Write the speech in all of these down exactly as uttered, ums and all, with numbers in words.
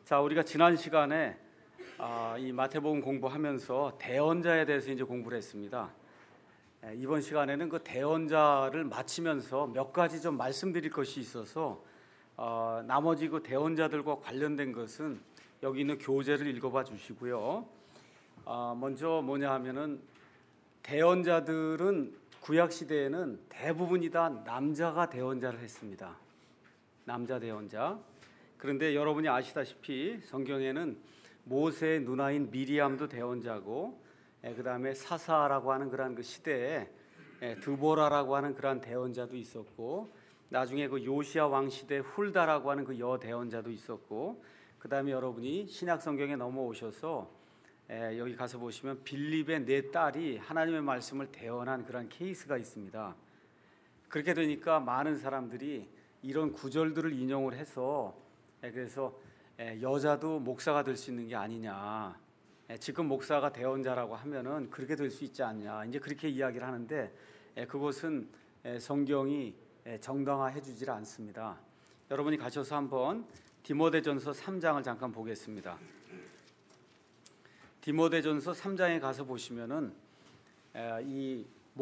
자, 우리가 지난 시간에 아, 이 마태복음 공부하면서 대언자에 대해서 이제 공부를 했습니다. 에, 이번 시간에는 그 대언자를 마치면서 몇 가지 좀 말씀드릴 것이 있어서 어, 나머지 그 대언자들과 관련된 것은 여기 있는 교재를 읽어봐 주시고요. 어, 먼저 뭐냐 하면은 대언자들은 구약 시대에는 대부분이 다 남자가 대언자를 했습니다. 남자 대언자. 그런데 여러분이 아시다시피 성경에는 모세의 누나인 미리암도 대언자고, 그 다음에 사사라고 하는 그런 그 시대에 드보라라고 하는 그런 대언자도 있었고, 나중에 그 요시야 왕 시대 훌다라고 하는 그 여 대언자도 있었고, 그 다음에 여러분이 신약 성경에 넘어오셔서 여기 가서 보시면 빌립의 네 딸이 하나님의 말씀을 대언한 그런 케이스가 있습니다. 그렇게 되니까 많은 사람들이 이런 구절들을 인용을 해서 그래서 여자도 목사가 될 수 있는 게 아니냐, 지금 목사가 대언자라고 하면은 그렇게 될 수 있지 않냐, 이제 그렇게 이야기를 하는데 그것은 성경이 정당화해 주질 않습니다. 여러분이 가셔서 한번 디모데전서 삼 장을 잠깐 보겠습니다. 디모데전서 삼 장에 가서 보시면은 이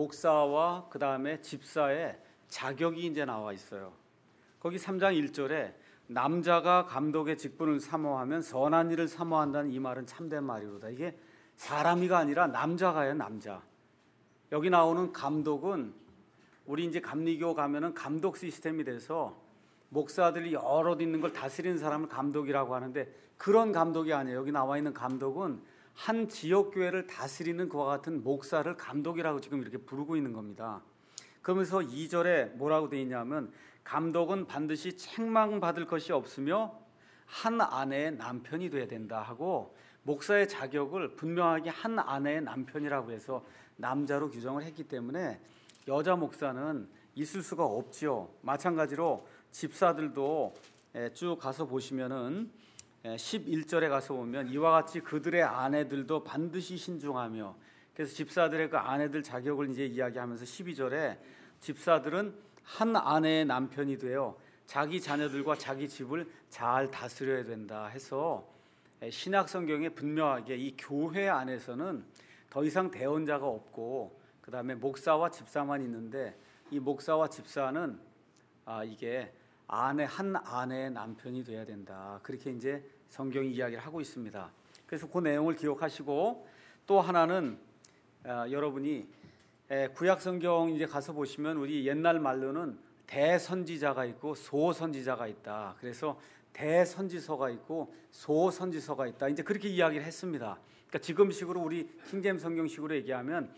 목사와 그 다음에 집사의 자격이 이제 나와 있어요. 거기 삼 장 일 절에 남자가 감독의 직분을 사모하면 선한 일을 사모한다는 이 말은 참된 말이로다. 이게 사람이가 아니라 남자가요, 남자. 여기 나오는 감독은 우리 이제 감리교 가면은 감독 시스템이 돼서 목사들이 여러 있는 걸 다스리는 사람을 감독이라고 하는데 그런 감독이 아니에요. 여기 나와 있는 감독은 한 지역 교회를 다스리는 그와 같은 목사를 감독이라고 지금 이렇게 부르고 있는 겁니다. 그러면서 이 절에 뭐라고 되어 있냐면 감독은 반드시 책망받을 것이 없으며 한 아내의 남편이 돼야 된다 하고, 목사의 자격을 분명하게 한 아내의 남편이라고 해서 남자로 규정을 했기 때문에 여자 목사는 있을 수가 없지요. 마찬가지로 집사들도 쭉 가서 보시면은 십일 절에 가서 보면 이와 같이 그들의 아내들도 반드시 신중하며, 그래서 집사들의 그 아내들 자격을 이제 이야기하면서 십이 절에 집사들은 한 아내의 남편이 되어 자기 자녀들과 자기 집을 잘 다스려야 된다 해서 신약 성경에 분명하게 이 교회 안에서는 더 이상 대언자가 없고 그 다음에 목사와 집사만 있는데, 이 목사와 집사는 아 이게 아내 한 아내의 남편이 돼야 된다, 그렇게 이제 성경이 이야기를 하고 있습니다. 그래서 그 내용을 기억하시고, 또 하나는 아, 여러분이 구약 성경 이제 가서 보시면 우리 옛날 말로는 대선지자가 있고 소선지자가 있다. 그래서 대선지서가 있고 소선지서가 있다. 이제 그렇게 이야기를 했습니다. 그러니까 지금식으로 우리 킹제임스 성경식으로 얘기하면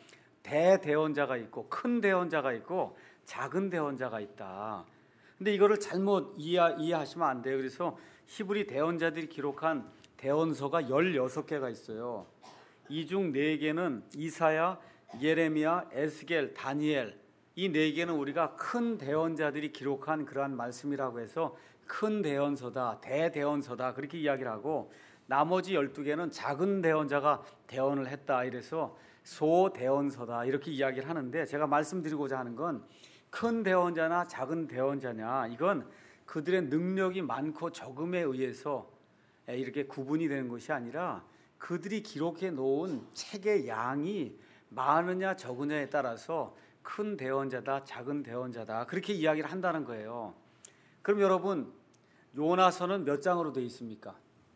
대대언자가 있고 큰 대언자가 있고 작은 대언자가 있다. 근데 이거를 잘못 이해, 이해하시면 안 돼요. 그래서 히브리 대언자들이 기록한 대언서가 열여섯 개가 있어요. 이 중 네 개는 이사야, 예레미야, 에스겔, 다니엘, 이 네 개는 우리가 큰 대언자들이 기록한 그러한 말씀이라고 해서 큰 대언서다, 대대언서다, 그렇게 이야기를 하고, 나머지 열두 개는 작은 대언자가 대언을 했다, 이래서 소대언서다, 이렇게 이야기를 하는데, 제가 말씀드리고자 하는 건 큰 대언자나 작은 대언자냐, 이건 그들의 능력이 많고 적음에 의해서 이렇게 구분이 되는 것이 아니라 그들이 기록해 놓은 책의 양이 많으냐 적으냐에 따라서 큰 대언자다, 작은 대언자다, 그렇게 이야기를 한다는 거예요. 그럼 여러분, 요나서는 몇 장으로 되어 있습니까?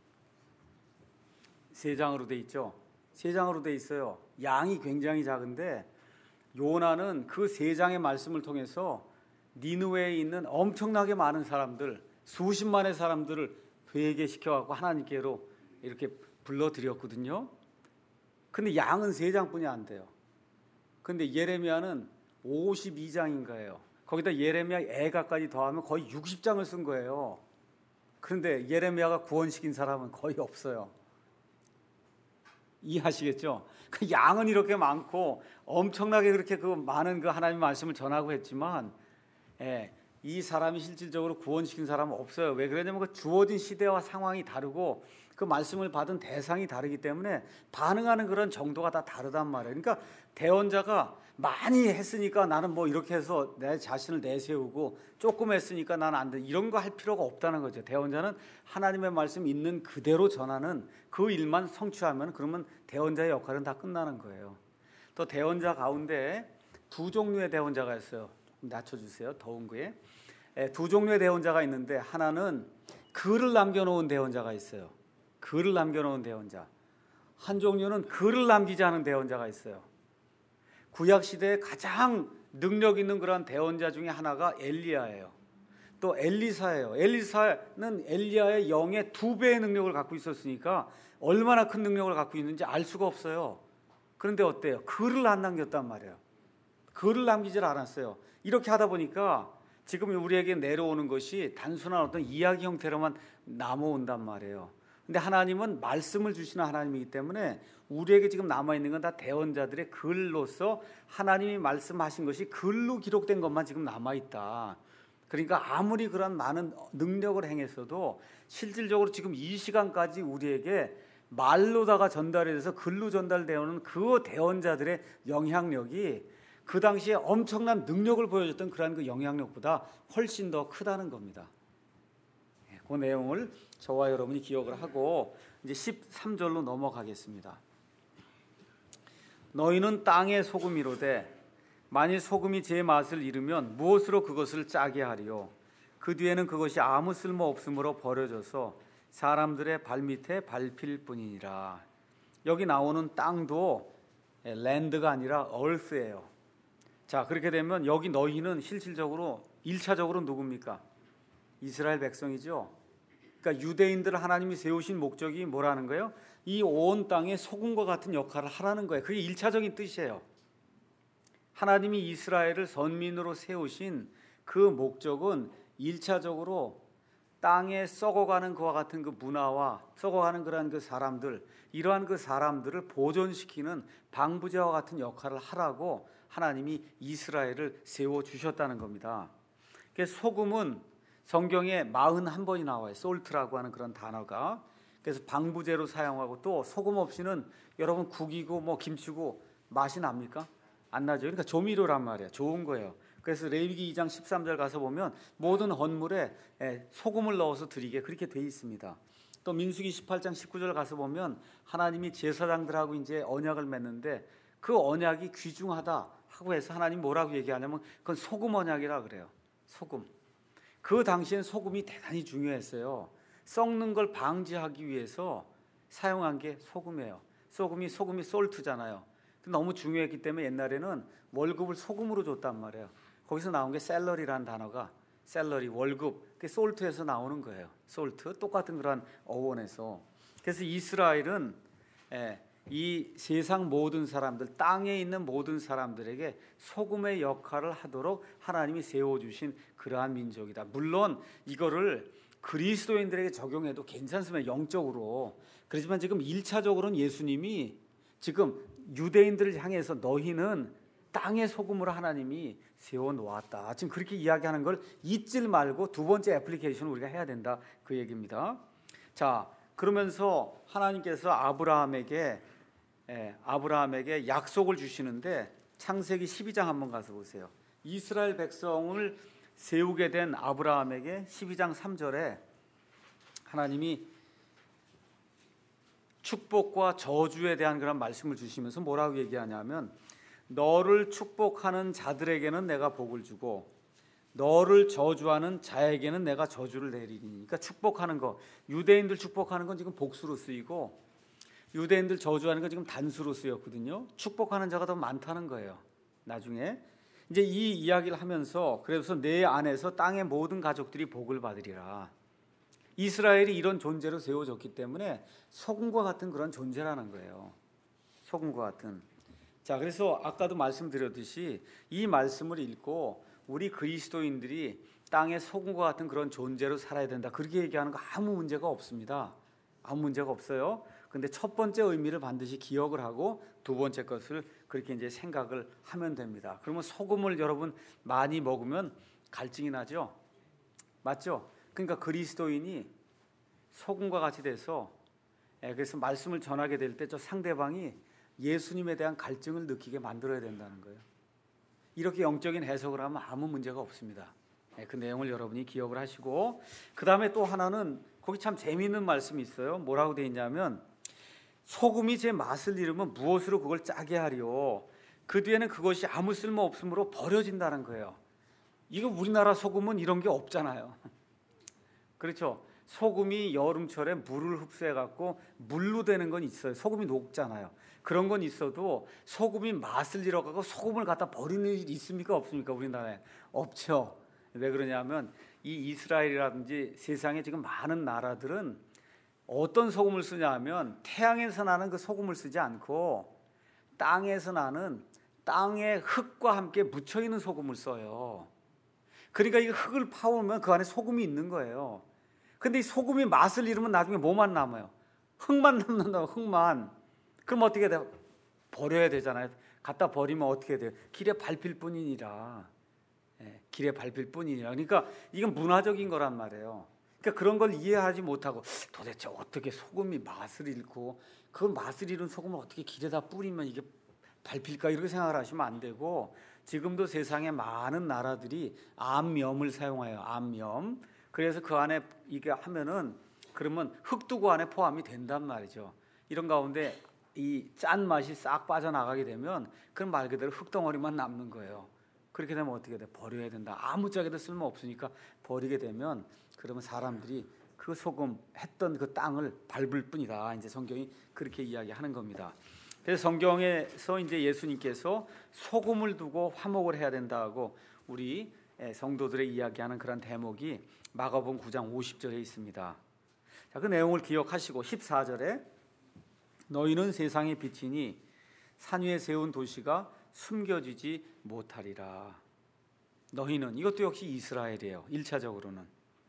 세 장으로 되어 있죠. 세 장으로 되어 있어요. 양이 굉장히 작은데 요나는 그 세 장의 말씀을 통해서 니느웨에 있는 엄청나게 많은 사람들, 수십만의 사람들을 회개시켜갖고 하나님께로 이렇게 불러들였거든요. 근데 양은 세 장뿐이 안 돼요. 근데 예레미야는 오십이 장인가요? 거기다 예레미야 애가까지 더하면 거의 육십 장을 쓴 거예요. 그런데 예레미야가 구원시킨 사람은 거의 없어요. 이해하시겠죠? 그 양은 이렇게 많고 엄청나게 그렇게 그 많은 그 하나님의 말씀을 전하고 했지만, 예, 이 사람이 실질적으로 구원시킨 사람은 없어요. 왜 그러냐면 그 주어진 시대와 상황이 다르고 그 말씀을 받은 대상이 다르기 때문에 반응하는 그런 정도가 다 다르단 말이에요. 그러니까 대언자가 많이 했으니까 나는 뭐 이렇게 해서 내 자신을 내세우고 조금 했으니까 나는 안 돼. 이런 거 할 필요가 없다는 거죠. 대언자는 하나님의 말씀 있는 그대로 전하는 그 일만 성취하면 그러면 대언자의 역할은 다 끝나는 거예요. 또 대언자 가운데 두 종류의 대언자가 있어요. 낮춰주세요. 더운 거에. 두 종류의 대언자가 있는데 하나는 글을 남겨놓은 대언자가 있어요. 글을 남겨놓은 대언자. 한 종류는 글을 남기지 않은 대언자가 있어요. 구약시대에 가장 능력 있는 그런 대언자 중에 하나가 엘리야예요. 또 엘리사예요. 엘리사는 엘리야의 영의 두 배의 능력을 갖고 있었으니까 얼마나 큰 능력을 갖고 있는지 알 수가 없어요. 그런데 어때요? 글을 안 남겼단 말이에요. 글을 남기질 않았어요. 이렇게 하다 보니까 지금 우리에게 내려오는 것이 단순한 어떤 이야기 형태로만 남아온단 말이에요. 근데 하나님은 말씀을 주시는 하나님이기 때문에 우리에게 지금 남아있는 건 다 대언자들의 글로서 하나님이 말씀하신 것이 글로 기록된 것만 지금 남아있다. 그러니까 아무리 그런 많은 능력을 행했어도 실질적으로 지금 이 시간까지 우리에게 말로다가 전달이 돼서 글로 전달되어오는 그 대언자들의 영향력이 그 당시에 엄청난 능력을 보여줬던 그러한 그 영향력보다 훨씬 더 크다는 겁니다. 그 내용을 저와 여러분이 기억을 하고 이제 십삼 절로 넘어가겠습니다. 너희는 땅의 소금이로되 만일 소금이 제 맛을 잃으면 무엇으로 그것을 짜게 하리요? 그 뒤에는 그것이 아무 쓸모 없으므로 버려져서 사람들의 발밑에 밟힐 뿐이니라. 여기 나오는 땅도 랜드가 아니라 earth예요. 자, 그렇게 되면 여기 너희는 실질적으로 일 차적으로 누굽니까? 이스라엘 백성이죠. 그러니까 유대인들을 하나님이 세우신 목적이 뭐라는 거예요? 이 온 땅에 소금과 같은 역할을 하라는 거예요. 그게 일 차적인 뜻이에요. 하나님이 이스라엘을 선민으로 세우신 그 목적은 일 차적으로 땅에 썩어가는 그와 같은 그 문화와 썩어가는 그러한 그 사람들, 이러한 그 사람들을 보존시키는 방부제와 같은 역할을 하라고 하나님이 이스라엘을 세워주셨다는 겁니다. 그래서 소금은 성경에 사십일 번이 나와요. 솔트라고 하는 그런 단어가. 그래서 방부제로 사용하고 또 소금 없이는 여러분 국이고 뭐 김치고 맛이 납니까? 안 나죠. 그러니까 조미료란 말이에요. 좋은 거예요. 그래서 레위기 이 장 십삼 절 가서 보면 모든 헌물에 소금을 넣어서 드리게 그렇게 돼 있습니다. 또 민수기 십팔 장 십구 절 가서 보면 하나님이 제사장들하고 이제 언약을 맺는데 그 언약이 귀중하다 하고 해서 하나님 뭐라고 얘기하냐면 그건 소금 언약이라 그래요. 소금. 그 당시엔 소금이 대단히 중요했어요. 썩는 걸 방지하기 위해서 사용한 게 소금이에요. 소금이 소금이 솔트잖아요. 너무 중요했기 때문에 옛날에는 월급을 소금으로 줬단 말이에요. 거기서 나온 게 셀러리라는 단어가 셀러리, 월급, 그게 솔트에서 나오는 거예요. 솔트, 똑같은 그런 어원에서. 그래서 이스라엘은 이 세상 모든 사람들, 땅에 있는 모든 사람들에게 소금의 역할을 하도록 하나님이 세워주신 그러한 민족이다. 물론 이거를 그리스도인들에게 적용해도 괜찮습니다. 영적으로. 그렇지만 지금 일 차적으로는 예수님이 지금 유대인들을 향해서 너희는 땅의 소금으로 하나님이 세워놓았다. 지금 그렇게 이야기하는 걸 잊지 말고 두 번째 애플리케이션을 우리가 해야 된다. 그 얘기입니다. 자, 그러면서 하나님께서 아브라함에게 예, 아브라함에게 약속을 주시는데 창세기 십이 장 한번 가서 보세요. 이스라엘 백성을 세우게 된 아브라함에게 십이 장 삼 절에 하나님이 축복과 저주에 대한 그런 말씀을 주시면서 뭐라고 얘기하냐면 너를 축복하는 자들에게는 내가 복을 주고 너를 저주하는 자에게는 내가 저주를 내리니. 그러니까 축복하는 거, 유대인들 축복하는 건 지금 복수로 쓰이고 유대인들 저주하는 건 지금 단수로 쓰였거든요. 축복하는 자가 더 많다는 거예요. 나중에 이제 이 이야기를 하면서 그래서 내 안에서 땅의 모든 가족들이 복을 받으리라. 이스라엘이 이런 존재로 세워졌기 때문에 소금과 같은 그런 존재라는 거예요. 소금과 같은. 자, 그래서 아까도 말씀드렸듯이 이 말씀을 읽고 우리 그리스도인들이 땅의 소금과 같은 그런 존재로 살아야 된다. 그렇게 얘기하는 거 아무 문제가 없습니다. 아무 문제가 없어요. 근데 첫 번째 의미를 반드시 기억을 하고 두 번째 것을 그렇게 이제 생각을 하면 됩니다. 그러면 소금을 여러분 많이 먹으면 갈증이 나죠? 맞죠? 그러니까 그리스도인이 소금과 같이 돼서 그래서 말씀을 전하게 될 때 저 상대방이 예수님에 대한 갈증을 느끼게 만들어야 된다는 거예요. 이렇게 영적인 해석을 하면 아무 문제가 없습니다. 그 내용을 여러분이 기억을 하시고, 그 다음에 또 하나는 거기 참 재미있는 말씀이 있어요. 뭐라고 되어 있냐면 소금이 제 맛을 잃으면 무엇으로 그걸 짜게 하리요, 그 뒤에는 그것이 아무 쓸모 없으므로 버려진다는 거예요. 이거 우리나라 소금은 이런 게 없잖아요. 그렇죠? 소금이 여름철에 물을 흡수해 갖고 물로 되는 건 있어요. 소금이 녹잖아요. 그런 건 있어도 소금이 맛을 잃어가고 소금을 갖다 버리는 일이 있습니까? 없습니까? 우리나라에 없죠. 왜 그러냐면 이 이스라엘이라든지 세상에 지금 많은 나라들은 어떤 소금을 쓰냐 하면 태양에서 나는 그 소금을 쓰지 않고 땅에서 나는 땅의 흙과 함께 묻혀 있는 소금을 써요. 그러니까 이 흙을 파보면 그 안에 소금이 있는 거예요. 근데 이 소금이 맛을 잃으면 나중에 뭐만 남아요? 흙만 남는다고, 흙만. 그럼 어떻게 돼요? 버려야 되잖아요. 갖다 버리면 어떻게 돼요? 길에 밟힐 뿐이니라. 예, 길에 밟힐 뿐이니라. 그러니까 이건 문화적인 거란 말이에요. 그러니까 그런 걸 이해하지 못하고 도대체 어떻게 소금이 맛을 잃고 그 맛을 잃은 소금을 어떻게 길에다 뿌리면 이게 밟힐까, 이렇게 생각을 하시면 안 되고, 지금도 세상에 많은 나라들이 암염을 사용해요. 암염. 그래서 그 안에 이게 하면은 그러면 흙두고 안에 포함이 된단 말이죠. 이런 가운데 이 짠 맛이 싹 빠져나가게 되면 그건 말 그대로 흙덩어리만 남는 거예요. 그렇게 되면 어떻게 돼? 버려야 된다. 아무짝에도 쓸모 없으니까 버리게 되면 그러면 사람들이 그 소금 했던 그 땅을 밟을 뿐이다. 이제 성경이 그렇게 이야기하는 겁니다. 그래서 성경에서 이제 예수님께서 소금을 두고 화목을 해야 된다고 우리 성도들의 이야기하는 그런 대목이 마가복음 구 장 오십 절에 있습니다. 자, 그 내용을 기억하시고 십사 절에 너희는 세상의 빛이니 산 위에 세운 도시가 숨겨지지 못하리라. 너희는, 이것도 역시 이스라엘이에요. 일 차적으로는.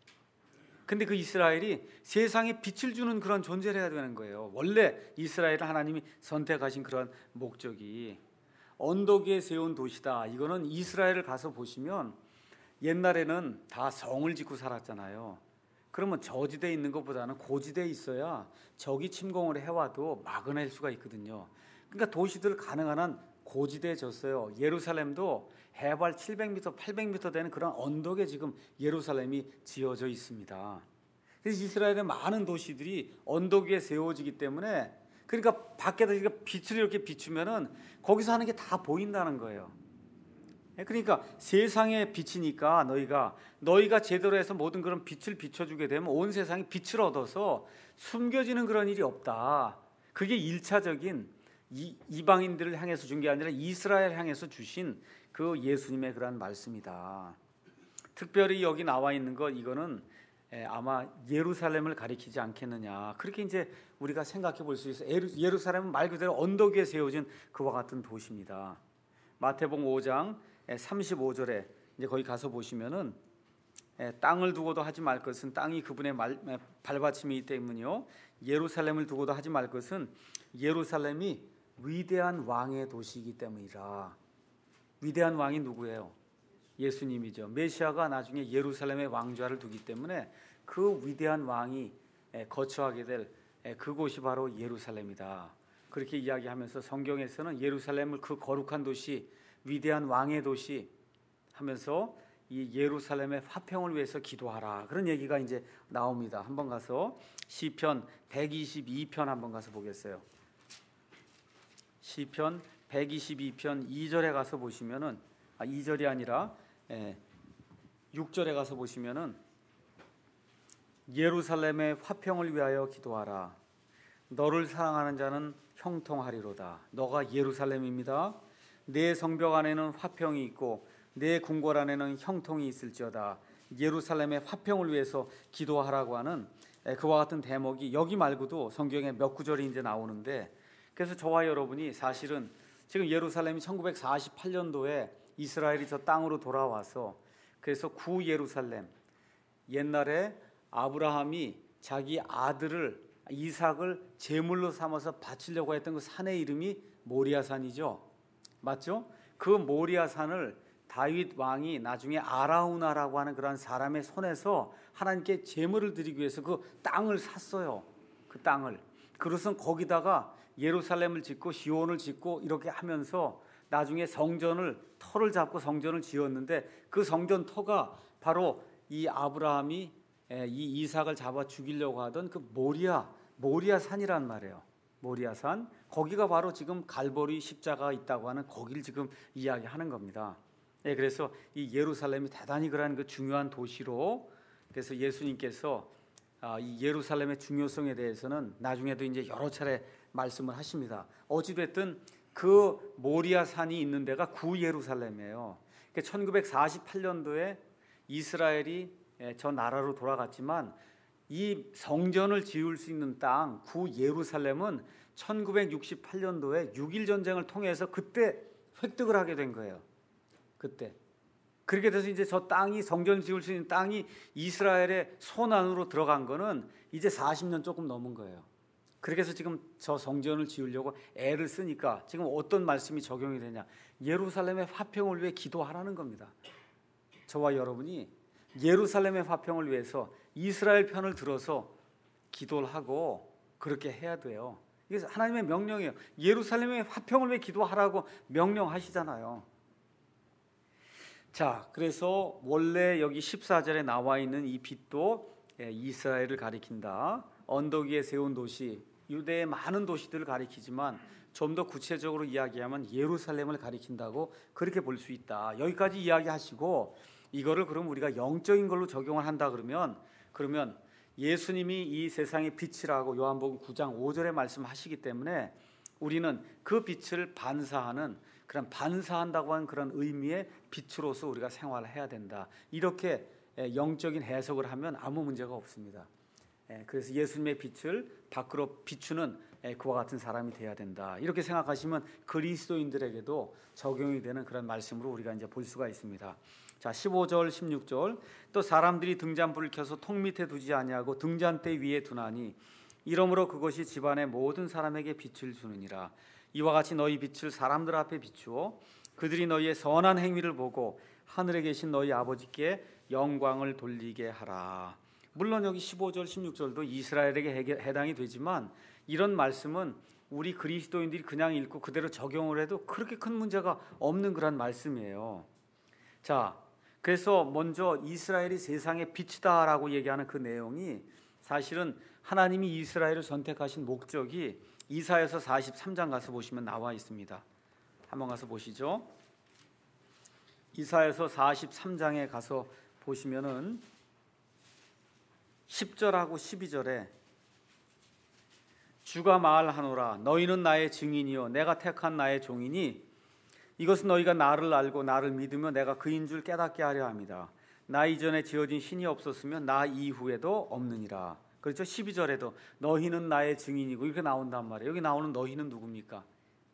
근데 그 이스라엘이 세상에 빛을 주는 그런 존재를 해야 되는 거예요. 원래 이스라엘을 하나님이 선택하신 그런 목적이 언덕 위에 세운 도시다. 이거는 이스라엘을 가서 보시면 옛날에는 다 성을 짓고 살았잖아요. 그러면 저지대에 있는 것보다는 고지대에 있어야 적이 침공을 해와도 막아낼 수가 있거든요. 그러니까 도시들 가능한 한 고지대에 졌어요. 예루살렘도 해발 칠백 미터, 팔백 미터 되는 그런 언덕에 지금 예루살렘이 지어져 있습니다. 그래서 이스라엘의 많은 도시들이 언덕 위에 세워지기 때문에, 그러니까 밖에다 빛을 이렇게 비추면은 거기서 하는 게 다 보인다는 거예요. 그러니까 세상의 빛이니까 너희가 너희가 제대로 해서 모든 그런 빛을 비춰주게 되면 온 세상이 빛을 얻어서 숨겨지는 그런 일이 없다. 그게 일차적인 이, 이방인들을 향해서 준 게 아니라 이스라엘 향해서 주신 그 예수님의 그런 말씀이다. 특별히 여기 나와 있는 것, 이거는 아마 예루살렘을 가리키지 않겠느냐, 그렇게 이제 우리가 생각해 볼 수 있어요. 예루살렘은 말 그대로 언덕 위에 세워진 그와 같은 도시입니다. 마태복음 오 장 삼십오 절에 이제 거기 가서 보시면은 땅을 두고도 하지 말 것은 땅이 그분의 말, 발받침이기 때문이요, 예루살렘을 두고도 하지 말 것은 예루살렘이 위대한 왕의 도시이기 때문이라. 위대한 왕이 누구예요? 예수님이죠. 메시아가 나중에 예루살렘의 왕좌를 두기 때문에 그 위대한 왕이 거처하게 될 그곳이 바로 예루살렘이다. 그렇게 이야기하면서 성경에서는 예루살렘을 그 거룩한 도시, 위대한 왕의 도시 하면서 이 예루살렘의 화평을 위해서 기도하라, 그런 얘기가 이제 나옵니다. 한번 가서 시편 백이십이 편 한번 가서 보겠어요. 시편 백이십이 편 이 절에 가서 보시면은, 아, 이 절이 아니라 예, 육 절에 가서 보시면은 예루살렘의 화평을 위하여 기도하라. 너를 사랑하는 자는 형통하리로다. 너가 예루살렘입니다. 내 성벽 안에는 화평이 있고 내 궁궐 안에는 형통이 있을지어다. 예루살렘의 화평을 위해서 기도하라고 하는 그와 같은 대목이 여기 말고도 성경에 몇 구절이 이제 나오는데, 그래서 저와 여러분이 사실은 지금 예루살렘이 천구백사십팔 년도에 이스라엘이 저 땅으로 돌아와서, 그래서 구 예루살렘, 옛날에 아브라함이 자기 아들을 이삭을 제물로 삼아서 바치려고 했던 그 산의 이름이 모리아산이죠. 맞죠? 그 모리아산을 다윗 왕이 나중에 아라우나라고 하는 그런 사람의 손에서 하나님께 제물을 드리기 위해서 그 땅을 샀어요. 그 땅을. 그것은 거기다가 예루살렘을 짓고 시온을 짓고 이렇게 하면서 나중에 성전을 터를 잡고 성전을 지었는데 그 성전 터가 바로 이 아브라함이 이 이삭을 잡아 죽이려고 하던 그 모리아 모리아 산이란 말이에요. 모리아 산. 거기가 바로 지금 갈보리 십자가가 있다고 하는 거기를 지금 이야기하는 겁니다. 예, 그래서 이 예루살렘이 대단히 그러한 그 중요한 도시로, 그래서 예수님께서 아, 이 예루살렘의 중요성에 대해서는 나중에도 이제 여러 차례 말씀을 하십니다. 어찌됐든 그 모리아 산이 있는 데가 구 예루살렘이에요. 그러니까 천구백사십팔 년도에 이스라엘이 저 나라로 돌아갔지만 이 성전을 지을 수 있는 땅 구 예루살렘은 천구백육십팔 년도에 육일 전쟁을 통해서 그때 획득을 하게 된 거예요. 그때. 그렇게 돼서 이제 저 땅이 성전 지을 수 있는 땅이 이스라엘의 손 안으로 들어간 거는 이제 사십 년 조금 넘은 거예요. 그렇게 해서 지금 저 성전을 지으려고 애를 쓰니까 지금 어떤 말씀이 적용이 되냐? 예루살렘의 화평을 위해 기도하라는 겁니다. 저와 여러분이 예루살렘의 화평을 위해서 이스라엘 편을 들어서 기도를 하고 그렇게 해야 돼요. 이게 하나님의 명령이에요. 예루살렘의 화평을 위해 기도하라고 명령하시잖아요. 자, 그래서 원래 여기 십사 절에 나와 있는 이 빛도 이스라엘을 가리킨다. 언덕 위에 세운 도시, 유대의 많은 도시들을 가리키지만 좀 더 구체적으로 이야기하면 예루살렘을 가리킨다고 그렇게 볼 수 있다. 여기까지 이야기하시고 이거를 그럼 우리가 영적인 걸로 적용을 한다 그러면 그러면 예수님이 이 세상의 빛이라고 요한복음 구 장 오 절에 말씀하시기 때문에 우리는 그 빛을 반사하는 그런 반사한다고 하는 그런 의미의 빛으로서 우리가 생활을 해야 된다. 이렇게 영적인 해석을 하면 아무 문제가 없습니다. 그래서 예수님의 빛을 밖으로 비추는 그와 같은 사람이 돼야 된다. 이렇게 생각하시면 그리스도인들에게도 적용이 되는 그런 말씀으로 우리가 이제 볼 수가 있습니다. 자, 십오 절, 십육 절. 또 사람들이 등잔불을 켜서 통 밑에 두지 아니하고 등잔대 위에 두나니 이러므로 그것이 집안의 모든 사람에게 빛을 주느니라. 이와 같이 너희 빛을 사람들 앞에 비추어 그들이 너희의 선한 행위를 보고 하늘에 계신 너희 아버지께 영광을 돌리게 하라. 물론 여기 십오 절, 십육 절도 이스라엘에게 해당이 되지만 이런 말씀은 우리 그리스도인들이 그냥 읽고 그대로 적용을 해도 그렇게 큰 문제가 없는 그런 말씀이에요. 자, 그래서 먼저 이스라엘이 세상의 빛이다라고 얘기하는 그 내용이 사실은 하나님이 이스라엘을 선택하신 목적이 이사야서 사십삼 장 가서 보시면 나와 있습니다. 한번 가서 보시죠. 이사야서 사십삼 장에 가서 보시면은 십 절하고 십이 절에 주가 말하노라 너희는 나의 증인이요 내가 택한 나의 종이니 이것은 너희가 나를 알고 나를 믿으며 내가 그인 줄 깨닫게 하려 합니다. 나 이전에 지어진 신이 없었으면 나 이후에도 없느니라. 그렇죠? 십이 절에도 너희는 나의 증인이고 이렇게 나온단 말이에요. 여기 나오는 너희는 누굽니까?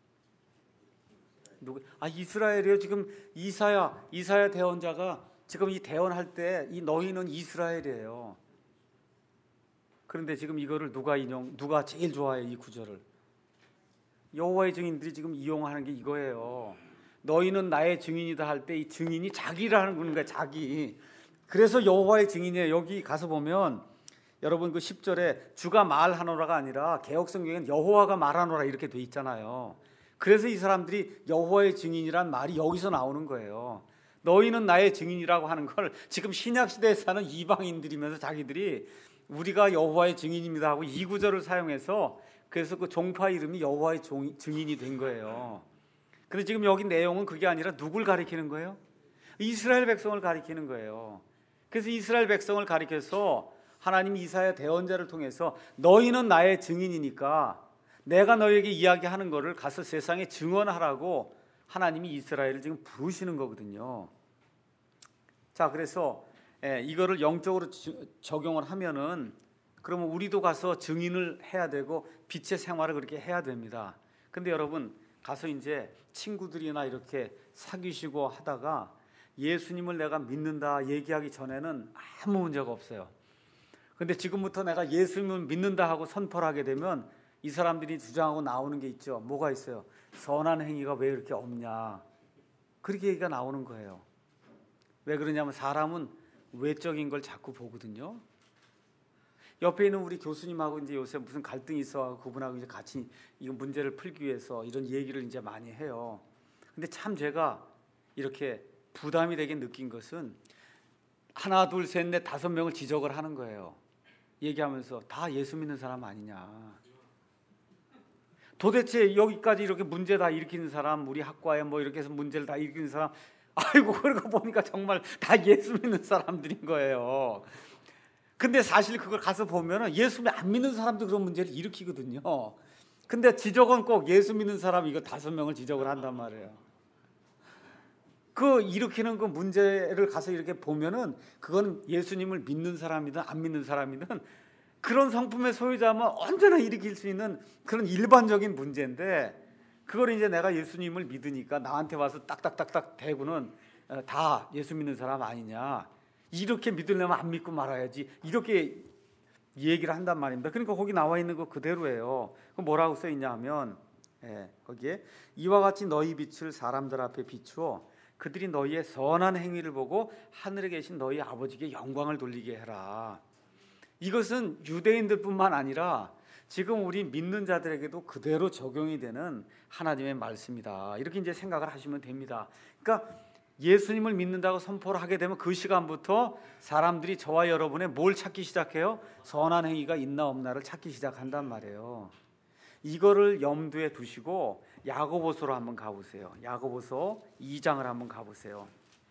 누구? 아, 이스라엘이에요. 지금 이사야 이사야 대언자가 지금 이 대언할 때 이 너희는 이스라엘이에요. 그런데 지금 이거를 누가 인용 누가 제일 좋아해 이 구절을? 여호와의 증인들이 지금 이용하는 게 이거예요. 너희는 나의 증인이다 할 때 이 증인이 자기라는 거니까 자기. 그래서 여호와의 증인이에요. 여기 가서 보면 여러분 그 십 절에 주가 말하노라가 아니라 개역성경에는 여호와가 말하노라 이렇게 돼 있잖아요. 그래서 이 사람들이 여호와의 증인이란 말이 여기서 나오는 거예요. 너희는 나의 증인이라고 하는 걸 지금 신약시대에 사는 이방인들이면서 자기들이 우리가 여호와의 증인입니다 하고 이 구절을 사용해서 그래서 그 종파 이름이 여호와의 증인이 된 거예요. 근데 지금 여기 내용은 그게 아니라 누굴 가리키는 거예요? 이스라엘 백성을 가리키는 거예요. 그래서 이스라엘 백성을 가리켜서 하나님 이사야 대언자를 통해서 너희는 나의 증인이니까 내가 너에게 이야기하는 거를 가서 세상에 증언하라고 하나님이 이스라엘을 지금 부르시는 거거든요. 자, 그래서 이거를 영적으로 적용을 하면은 그러면 우리도 가서 증인을 해야 되고 빛의 생활을 그렇게 해야 됩니다. 근데 여러분 가서 이제 친구들이나 이렇게 사귀시고 하다가 예수님을 내가 믿는다 얘기하기 전에는 아무 문제가 없어요. 근데 지금부터 내가 예수님을 믿는다 하고 선포를 하게 되면 이 사람들이 주장하고 나오는 게 있죠. 뭐가 있어요? 선한 행위가 왜 이렇게 없냐? 그렇게 얘기가 나오는 거예요. 왜 그러냐면 사람은 외적인 걸 자꾸 보거든요. 옆에 있는 우리 교수님하고 이제 요새 무슨 갈등이 있어 그분하고 이제 같이 이 문제를 풀기 위해서 이런 얘기를 이제 많이 해요. 근데 참 제가 이렇게 부담이 되게 느낀 것은 하나 둘 셋 넷 다섯 명을 지적을 하는 거예요. 얘기하면서 다 예수 믿는 사람 아니냐. 도대체 여기까지 이렇게 문제 다 일으키는 사람, 우리 학과에 뭐 이렇게 해서 문제를 다 일으키는 사람, 아이고 그러고 보니까 정말 다 예수 믿는 사람들인 거예요. 근데 사실 그걸 가서 보면은 예수 안 믿는 사람도 그런 문제를 일으키거든요. 근데 지적은 꼭 예수 믿는 사람 이거 다섯 명을 지적을 한단 말이에요. 그 일으키는 그 문제를 가서 이렇게 보면은 그건 예수님을 믿는 사람이든 안 믿는 사람이든 그런 성품의 소유자면 언제나 일으킬 수 있는 그런 일반적인 문제인데 그걸 이제 내가 예수님을 믿으니까 나한테 와서 딱딱딱딱 대고는 다 예수 믿는 사람 아니냐. 이렇게 믿으려면 안 믿고 말아야지. 이렇게 얘기를 한단 말입니다. 그러니까 거기 나와 있는 거 그대로예요. 뭐라고 써 있냐 하면 예, 거기에 이와 같이 너희 빛을 사람들 앞에 비추어 그들이 너희의 선한 행위를 보고 하늘에 계신 너희 아버지께 영광을 돌리게 해라. 이것은 유대인들뿐만 아니라 지금 우리 믿는 자들에게도 그대로 적용이 되는 하나님의 말씀이다. 이렇게 이제 생각을 하시면 됩니다. 그러니까 예수님을 믿는다고 선포를 하게 되면 그 시간부터 사람들이 저와 여러분의 뭘 찾기 시작해요? 선한 행위가 있나 없나를 찾기 시작한단 말이에요. 이거를 염두에 두시고 야고보서로 한번 가보세요. 야고보서 이 장을 한번 가보세요.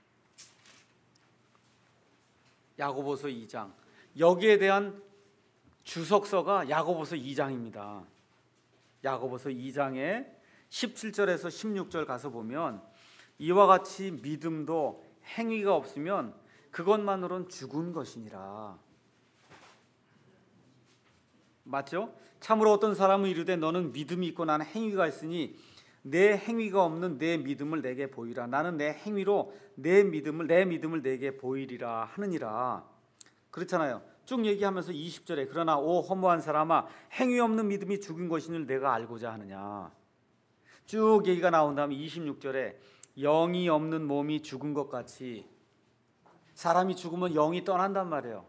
야고보서 이 장. 여기에 대한 주석서가 야고보서 이 장입니다. 야고보서 이 장에 십칠 절에서 십육 절 가서 보면 이와 같이 믿음도 행위가 없으면 그것만으로는 죽은 것이니라. 맞죠? 참으로 어떤 사람은 이르되 너는 믿음이 있고 나는 행위가 있으니 내 행위가 없는 내 믿음을 내게 보이라. 나는 내 행위로 내 믿음을 내 믿음을 내게 보이리라 하느니라. 그렇잖아요. 쭉 얘기하면서 이십 절에 그러나 오 허무한 사람아 행위 없는 믿음이 죽은 것인을 내가 알고자 하느냐. 쭉 얘기가 나온 다음에 이십육 절에 영이 없는 몸이 죽은 것 같이 사람이 죽으면 영이 떠난단 말이에요.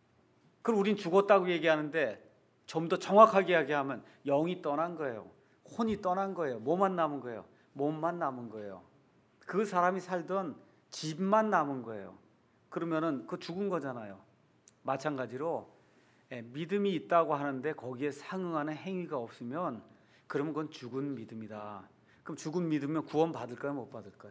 그럼 우린 죽었다고 얘기하는데 좀 더 정확하게 이야기하면 영이 떠난 거예요. 혼이 떠난 거예요. 뭐만 남은 거예요? 몸만 남은 거예요. 그 사람이 살던 집만 남은 거예요. 그러면은 그 죽은 거잖아요. 마찬가지로 믿음이 있다고 하는데 거기에 상응하는 행위가 없으면 그러면 그건 죽은 믿음이다. 그럼 죽은 믿으면 구원 받을까요? 못 받을까요?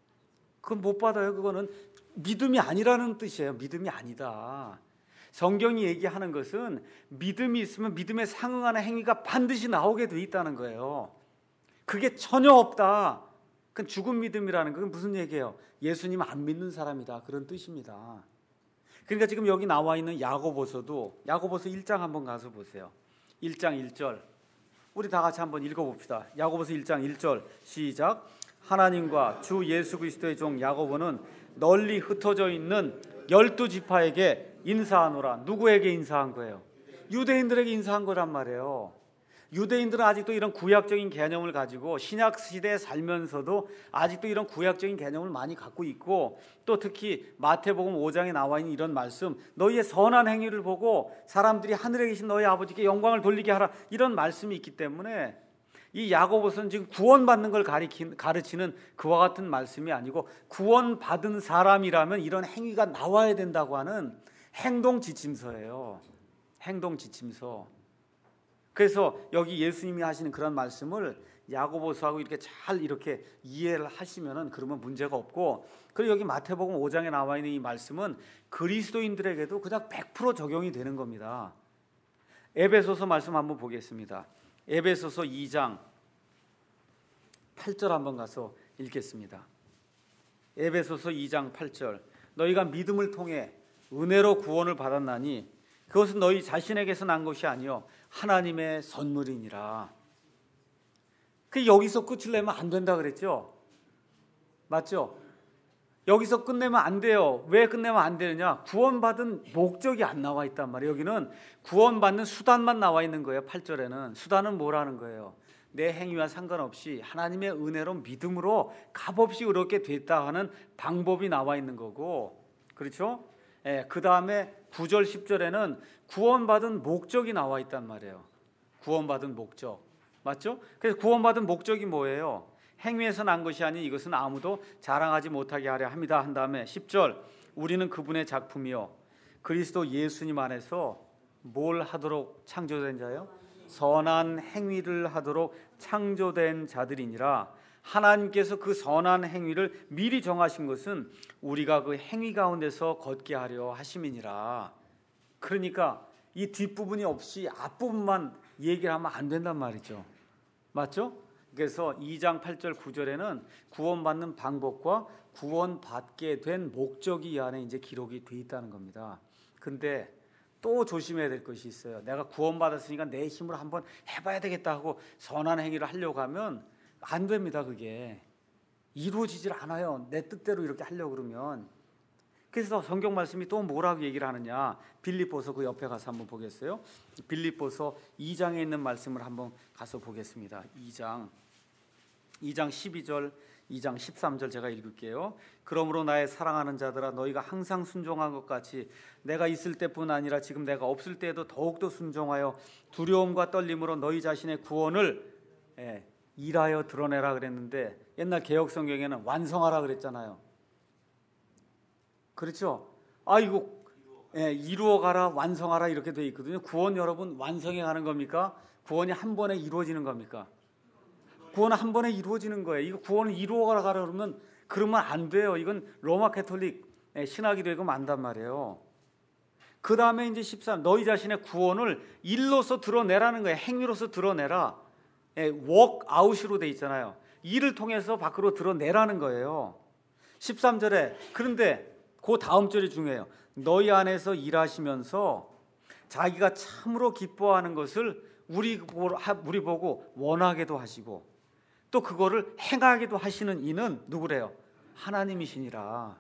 그건 못 받아요. 그거는 믿음이 아니라는 뜻이에요. 믿음이 아니다. 성경이 얘기하는 것은 믿음이 있으면 믿음에 상응하는 행위가 반드시 나오게 돼 있다는 거예요. 그게 전혀 없다. 그건 죽은 믿음이라는 건 무슨 얘기예요? 예수님 안 믿는 사람이다. 그런 뜻입니다. 그러니까 지금 여기 나와 있는 야고보서도 야고보서 일 장 한번 가서 보세요. 일 장 일 절. 우리 다 같이 한번 읽어봅시다. 야고보서 일 장 일 절 시작. 하나님과 주 예수 그리스도의 종 야고보는 널리 흩어져 있는 열두 지파에게 인사하노라. 누구에게 인사한 거예요? 유대인들에게 인사한 거란 말이에요. 유대인들은 아직도 이런 구약적인 개념을 가지고 신약 시대에 살면서도 아직도 이런 구약적인 개념을 많이 갖고 있고 또 특히 마태복음 오 장에 나와 있는 이런 말씀 너희의 선한 행위를 보고 사람들이 하늘에 계신 너희 아버지께 영광을 돌리게 하라 이런 말씀이 있기 때문에 이 야고보서는 지금 구원받는 걸 가르치는 그와 같은 말씀이 아니고 구원받은 사람이라면 이런 행위가 나와야 된다고 하는 행동 지침서예요. 행동 지침서. 그래서 여기 예수님이 하시는 그런 말씀을 야고보서하고 이렇게 잘 이렇게 이해를 하시면은 그러면 문제가 없고 그리고 여기 마태복음 오 장에 나와 있는 이 말씀은 그리스도인들에게도 그냥 백 퍼센트 적용이 되는 겁니다. 에베소서 말씀 한번 보겠습니다. 에베소서 이 장 팔 절 한번 가서 읽겠습니다. 에베소서 이 장 팔 절 너희가 믿음을 통해 은혜로 구원을 받았나니 그것은 너희 자신에게서 난 것이 아니요 하나님의 선물이니라. 그 여기서 끝을 내면 안 된다 그랬죠? 맞죠? 여기서 끝내면 안 돼요. 왜 끝내면 안 되느냐? 구원받은 목적이 안 나와 있단 말이에요. 여기는 구원받는 수단만 나와 있는 거예요. 팔 절에는 수단은 뭐라는 거예요? 내 행위와 상관없이 하나님의 은혜로 믿음으로 값없이 의롭게 됐다 하는 방법이 나와 있는 거고, 그렇죠? 예, 그 다음에 구 절 십 절에는 구원받은 목적이 나와 있단 말이에요. 구원받은 목적, 맞죠? 그래서 구원받은 목적이 뭐예요? 행위에서 난 것이 아닌 이것은 아무도 자랑하지 못하게 하려 합니다 한 다음에 십 절, 우리는 그분의 작품이요 그리스도 예수님 안에서 뭘 하도록 창조된 자요? 선한 행위를 하도록 창조된 자들이니라. 하나님께서 그 선한 행위를 미리 정하신 것은 우리가 그 행위 가운데서 걷게 하려 하심이니라. 그러니까 이 뒷부분이 없이 앞부분만 얘기를 하면 안 된단 말이죠. 맞죠? 그래서 이 장 팔 절 구 절에는 구원받는 방법과 구원받게 된 목적이 이 안에 이제 기록이 돼 있다는 겁니다. 근데 또 조심해야 될 것이 있어요. 내가 구원받았으니까 내 힘으로 한번 해봐야 되겠다 하고 선한 행위를 하려고 하면 안 됩니다. 그게 이루어지질 않아요. 내 뜻대로 이렇게 하려고 그러면. 그래서 성경 말씀이 또 뭐라고 얘기를 하느냐, 빌립보서 그 옆에 가서 한번 보겠어요. 빌립보서 이 장에 있는 말씀을 한번 가서 보겠습니다. 이 장 이 장 십이 절, 이 장 십삼 절 제가 읽을게요. 그러므로 나의 사랑하는 자들아, 너희가 항상 순종한 것 같이 내가 있을 때뿐 아니라 지금 내가 없을 때에도 더욱더 순종하여 두려움과 떨림으로 너희 자신의 구원을 예, 일하여 드러내라 그랬는데, 옛날 개역 성경에는 완성하라 그랬잖아요. 그렇죠? 아이고, 예, 이루어가라, 완성하라 이렇게 돼 있거든요. 구원 여러분 완성해 가는 겁니까? 구원이 한 번에 이루어지는 겁니까? 구원은 한 번에 이루어지는 거예요. 이거 구원을 이루어가라 그러면 그러면 안 돼요. 이건 로마 캐톨릭 신학이 되고 만단 말이에요. 그 다음에 이제 십삼, 너희 자신의 구원을 일로서 드러내라는 거예요. 행위로서 드러내라. 워크아웃으로 돼 있잖아요. 일을 통해서 밖으로 드러내라는 거예요. 십삼 절에 그런데 그 다음 절이 중요해요. 너희 안에서 일하시면서 자기가 참으로 기뻐하는 것을 우리 우리 보고 원하게도 하시고 또 그거를 행하게도 하시는 이는 누구래요? 하나님이시니라.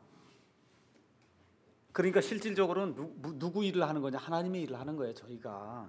그러니까 실질적으로는 누, 누구 일을 하는 거냐? 하나님의 일을 하는 거예요. 저희가.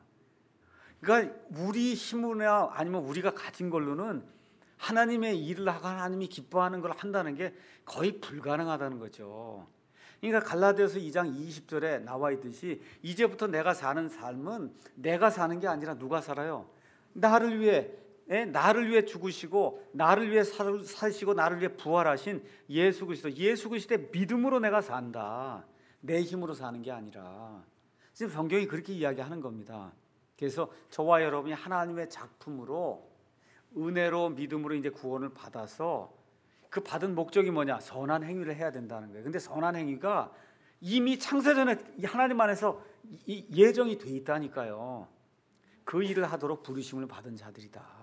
그러니까 우리 힘이나 아니면 우리가 가진 걸로는 하나님의 일을 하고 하나님이 기뻐하는 걸 한다는 게 거의 불가능하다는 거죠. 그러니까 갈라디아서 이 장 이십 절에 나와 있듯이 이제부터 내가 사는 삶은 내가 사는 게 아니라 누가 살아요? 나를 위해 예? 나를 위해 죽으시고 나를 위해 사시고 나를 위해 부활하신 예수 그리스도, 예수 그리스도의 믿음으로 내가 산다. 내 힘으로 사는 게 아니라. 지금 성경이 그렇게 이야기하는 겁니다. 그래서 저와 여러분이 하나님의 작품으로 은혜로 믿음으로 이제 구원을 받아서 그 받은 목적이 뭐냐? 선한 행위를 해야 된다는 거예요. 근데 선한 행위가 이미 창세전에 하나님 안에서 예정이 돼 있다니까요. 그 일을 하도록 부르심을 받은 자들이다.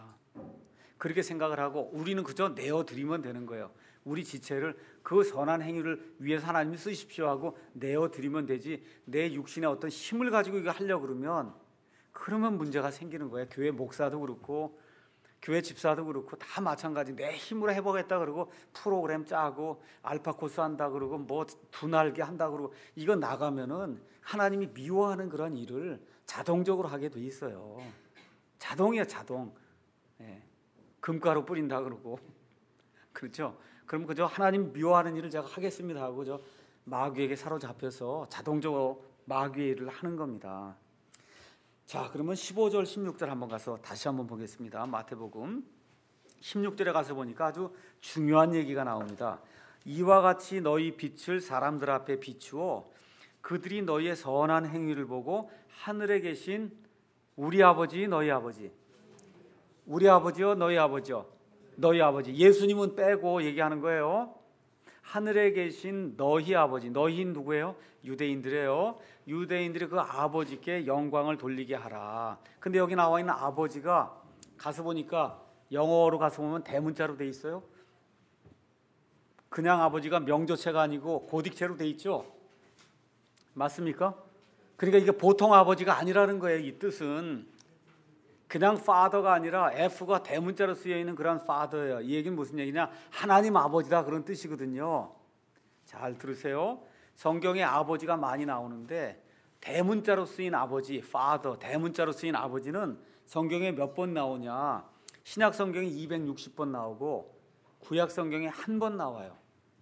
그렇게 생각을 하고 우리는 그저 내어드리면 되는 거예요. 우리 지체를 그 선한 행위를 위해서 하나님이 쓰십시오 하고 내어드리면 되지, 내 육신의 어떤 힘을 가지고 이거 하려고 그러면 그러면 문제가 생기는 거예요. 교회 목사도 그렇고 교회 집사도 그렇고 다 마찬가지. 내 힘으로 해보겠다 그러고 프로그램 짜고 알파 코스 한다 그러고 뭐 두 날개 한다 그러고 이거 나가면은 하나님이 미워하는 그런 일을 자동적으로 하게 돼 있어요. 자동이야, 자동. 예. 금가루 뿌린다 그러고 그렇죠. 그럼 그저 하나님 미워하는 일을 제가 하겠습니다 하고 저 마귀에게 사로잡혀서 자동적으로 마귀의 일을 하는 겁니다. 자, 그러면 십오 절 십육 절 한번 가서 다시 한번 보겠습니다. 마태복음 십육 절에 가서 보니까 아주 중요한 얘기가 나옵니다. 이와 같이 너희 빛을 사람들 앞에 비추어 그들이 너희의 선한 행위를 보고 하늘에 계신 우리 아버지, 너희 아버지, 우리 아버지요, 너희 아버지요, 너희 아버지, 예수님은 빼고 얘기하는 거예요. 하늘에 계신 너희 아버지, 너희 누구예요? 유대인들이에요. 유대인들이 그 아버지께 영광을 돌리게 하라. 근데 여기 나와 있는 아버지가 가서 보니까 영어로 가서 보면 대문자로 돼 있어요. 그냥 아버지가 명조체가 아니고 고딕체로 돼 있죠. 맞습니까? 그러니까 이게 보통 아버지가 아니라는 거예요. 이 뜻은 그냥 father가 아니라 F가 대문자로 쓰여 있는 그런 father예요. 이 얘기는 무슨 얘기냐? 하나님 아버지다 그런 뜻이거든요. 잘 들으세요. 성경에 아버지가 많이 나오는데 대문자로 쓰인 아버지, father, 대문자로 쓰인 아버지는 성경에 몇 번 나오냐? 신약 성경에 이백육십 번 나오고 구약 성경에 한 번 나와요.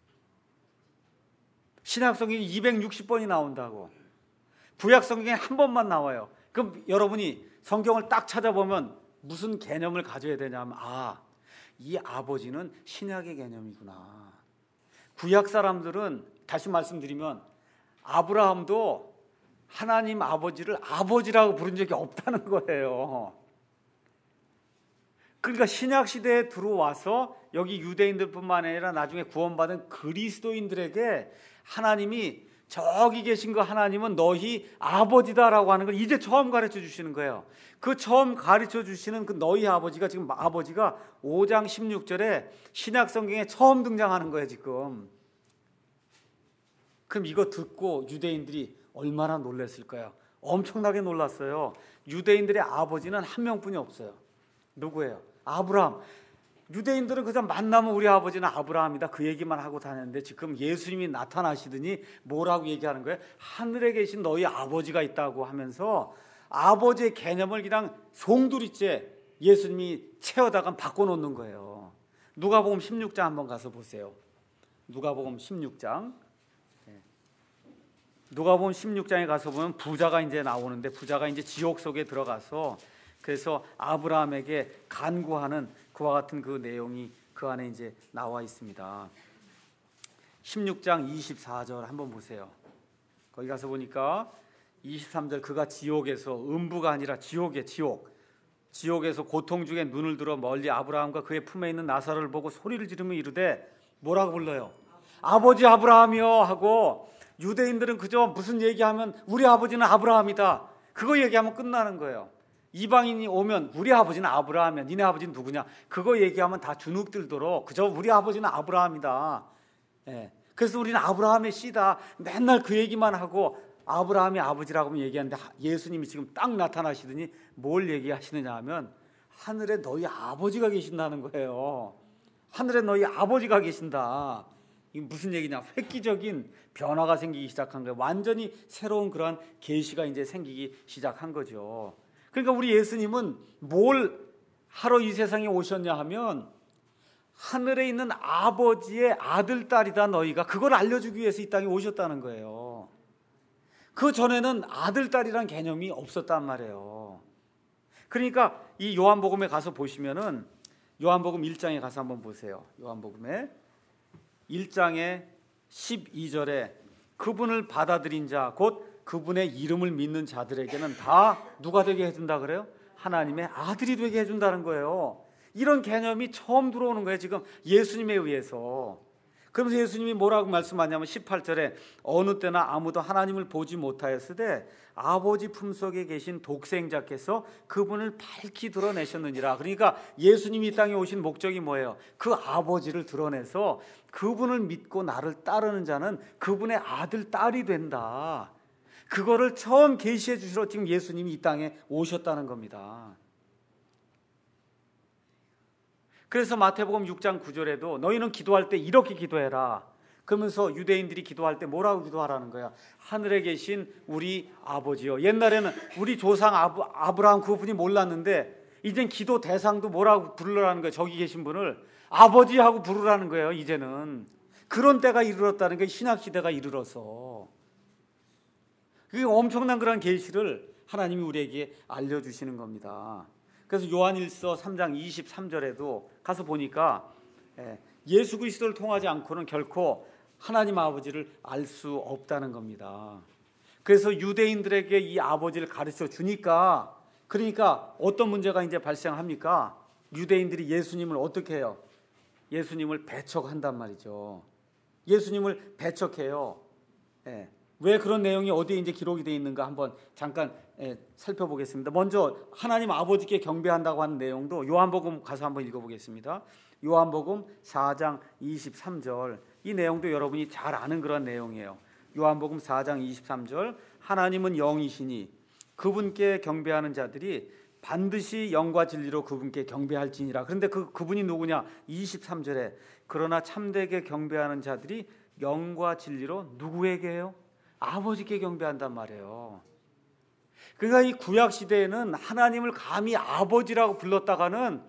신약 성경에 이백육십 번이 나온다고. 구약 성경에 한 번만 나와요. 그럼 여러분이 성경을 딱 찾아보면 무슨 개념을 가져야 되냐면, 아, 이 아버지는 신약의 개념이구나. 구약 사람들은, 다시 말씀드리면, 아브라함도 하나님 아버지를 아버지라고 부른 적이 없다는 거예요. 그러니까 신약 시대에 들어와서 여기 유대인들뿐만 아니라 나중에 구원받은 그리스도인들에게 하나님이 저기 계신 그 하나님은 너희 아버지다라고 하는 걸 이제 처음 가르쳐 주시는 거예요. 그 처음 가르쳐 주시는 그 너희 아버지가, 지금 아버지가 오 장 십육 절에 신약 성경에 처음 등장하는 거예요, 지금. 그럼 이거 듣고 유대인들이 얼마나 놀랐을까요? 엄청나게 놀랐어요. 유대인들의 아버지는 한 명뿐이 없어요. 누구예요? 아브라함. 유대인들은 그저 만나면 우리 아버지는 아브라함이다, 그 얘기만 하고 다녔는데 지금 예수님이 나타나시더니 뭐라고 얘기하는 거예요? 하늘에 계신 너희 아버지가 있다고 하면서 아버지의 개념을 그냥 송두리째 예수님이 채워다가 바꿔놓는 거예요. 누가복음 십육 장 한번 가서 보세요. 누가복음 십육 장. 누가복음 십육 장에 가서 보면 부자가 이제 나오는데, 부자가 이제 지옥 속에 들어가서 그래서 아브라함에게 간구하는 그와 같은 그 내용이 그 안에 이제 나와 있습니다. 십육 장 이십사 절 한번 보세요. 거기 가서 보니까 이십삼 절, 그가 지옥에서, 음부가 아니라 지옥에, 지옥 지옥에서 고통 중에 눈을 들어 멀리 아브라함과 그의 품에 있는 나사로를 보고 소리를 지르며 이르되, 뭐라고 불러요? 아버지 아브라함이여 하고, 유대인들은 그저 무슨 얘기하면 우리 아버지는 아브라함이다, 그거 얘기하면 끝나는 거예요. 이방인이 오면 우리 아버지는 아브라함이야, 니네 아버지는 누구냐, 그거 얘기하면 다 주눅 들도록 그저 우리 아버지는 아브라함이다. 예. 그래서 우리는 아브라함의 씨다, 맨날 그 얘기만 하고 아브라함이 아버지라고 얘기하는데, 예수님이 지금 딱 나타나시더니 뭘 얘기하시느냐 하면 하늘에 너희 아버지가 계신다는 거예요. 하늘에 너희 아버지가 계신다. 이게 무슨 얘기냐? 획기적인 변화가 생기기 시작한 거예요. 완전히 새로운 그러한 계시가 이제 생기기 시작한 거죠. 그러니까 우리 예수님은 뭘 하러 이 세상에 오셨냐 하면 하늘에 있는 아버지의 아들, 딸이다 너희가, 그걸 알려주기 위해서 이 땅에 오셨다는 거예요. 그 전에는 아들, 딸이란 개념이 없었단 말이에요. 그러니까 이 요한복음에 가서 보시면은, 요한복음 일 장에 가서 한번 보세요. 요한복음에 일 장의 십이 절에 그분을 받아들인 자, 곧 그분의 이름을 믿는 자들에게는 다 누가 되게 해준다 그래요? 하나님의 아들이 되게 해준다는 거예요. 이런 개념이 처음 들어오는 거예요, 지금 예수님에 의해서. 그러면서 예수님이 뭐라고 말씀하냐면 십팔 절에 어느 때나 아무도 하나님을 보지 못하였으되 아버지 품속에 계신 독생자께서 그분을 밝히 드러내셨느니라. 그러니까 예수님이 이 땅에 오신 목적이 뭐예요? 그 아버지를 드러내서 그분을 믿고 나를 따르는 자는 그분의 아들, 딸이 된다. 그거를 처음 계시해 주시러 지금 예수님이 이 땅에 오셨다는 겁니다. 그래서 마태복음 육 장 구 절에도 너희는 기도할 때 이렇게 기도해라. 그러면서 유대인들이 기도할 때 뭐라고 기도하라는 거야? 하늘에 계신 우리 아버지요. 옛날에는 우리 조상 아브, 아브라함 그분이 몰랐는데 이젠 기도 대상도 뭐라고 부르라는 거예요. 저기 계신 분을 아버지하고 부르라는 거예요. 이제는 그런 때가 이르렀다는 거예요. 신약 시대가 이르러서. 그게 엄청난 그런 계시를 하나님이 우리에게 알려주시는 겁니다. 그래서 요한일서 삼 장 이십삼 절에도 가서 보니까 예수 그리스도를 통하지 않고는 결코 하나님 아버지를 알 수 없다는 겁니다. 그래서 유대인들에게 이 아버지를 가르쳐 주니까, 그러니까 어떤 문제가 이제 발생합니까? 유대인들이 예수님을 어떻게 해요? 예수님을 배척한단 말이죠. 예수님을 배척해요. 예. 왜 그런 내용이 어디에 이제 기록이 되어 있는가 한번 잠깐 예, 살펴보겠습니다. 먼저 하나님 아버지께 경배한다고 하는 내용도 요한복음 가서 한번 읽어보겠습니다. 요한복음 사 장 이십삼 절, 이 내용도 여러분이 잘 아는 그런 내용이에요. 요한복음 사 장 이십삼 절, 하나님은 영이시니 그분께 경배하는 자들이 반드시 영과 진리로 그분께 경배할지니라. 그런데 그, 그분이 누구냐? 이십삼 절에 그러나 참되게 경배하는 자들이 영과 진리로 누구에게 해요? 아버지께 경배한단 말이에요. 그러니까 이 구약 시대에는 하나님을 감히 아버지라고 불렀다가는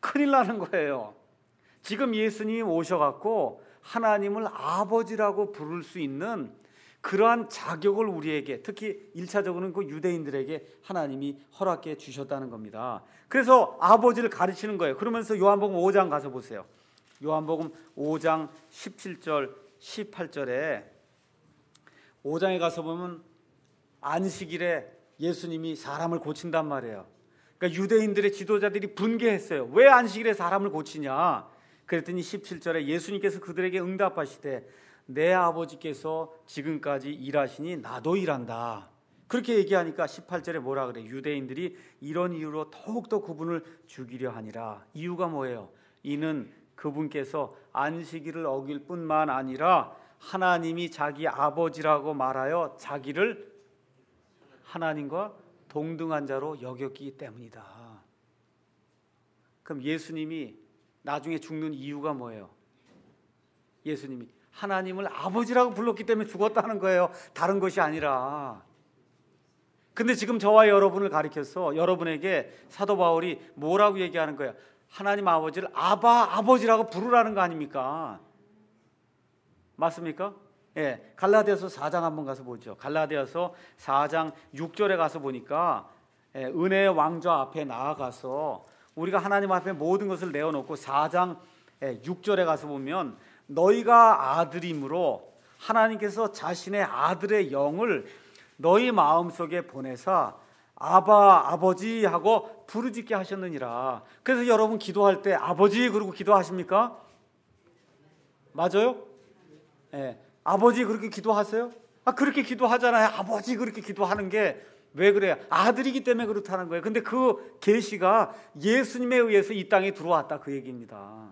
큰일 나는 거예요. 지금 예수님이 오셔갖고 하나님을 아버지라고 부를 수 있는 그러한 자격을 우리에게, 특히 일 차적으로는 그 유대인들에게 하나님이 허락해 주셨다는 겁니다. 그래서 아버지를 가르치는 거예요. 그러면서 요한복음 오 장 가서 보세요. 요한복음 오 장 십칠 절 십팔 절에 오 장에 가서 보면 안식일에 예수님이 사람을 고친단 말이에요. 그러니까 유대인들의 지도자들이 분개했어요. 왜 안식일에 사람을 고치냐? 그랬더니 십칠 절에 예수님께서 그들에게 응답하시되 내 아버지께서 지금까지 일하시니 나도 일한다. 그렇게 얘기하니까 십팔 절에 뭐라 그래? 유대인들이 이런 이유로 더욱더 그분을 죽이려 하니라. 이유가 뭐예요? 이는 그분께서 안식일을 어길 뿐만 아니라 하나님이 자기 아버지라고 말하여 자기를 하나님과 동등한 자로 여겼기 때문이다. 그럼 예수님이 나중에 죽는 이유가 뭐예요? 예수님이 하나님을 아버지라고 불렀기 때문에 죽었다는 거예요. 다른 것이 아니라. 근데 지금 저와 여러분을 가리켜서 여러분에게 사도 바울이 뭐라고 얘기하는 거예요? 하나님 아버지를 아바 아버지라고 부르라는 거 아닙니까? 맞습니까? 예, 갈라디아서 사 장 한번 가서 보죠. 갈라디아서 사 장 육 절에 가서 보니까 예, 은혜의 왕좌 앞에 나아가서 우리가 하나님 앞에 모든 것을 내어놓고 사 장 육 절에 가서 보면 너희가 아들임으로 하나님께서 자신의 아들의 영을 너희 마음속에 보내사 아바 아버지 하고 부르짖게 하셨느니라. 그래서 여러분 기도할 때 아버지 그러고 기도하십니까? 맞아요? 예, 아버지 그렇게 기도하세요? 아, 그렇게 기도하잖아요. 아버지 그렇게 기도하는 게 왜 그래요? 아들이기 때문에 그렇다는 거예요. 근데 그 계시가 예수님에 의해서 이 땅에 들어왔다 그 얘기입니다.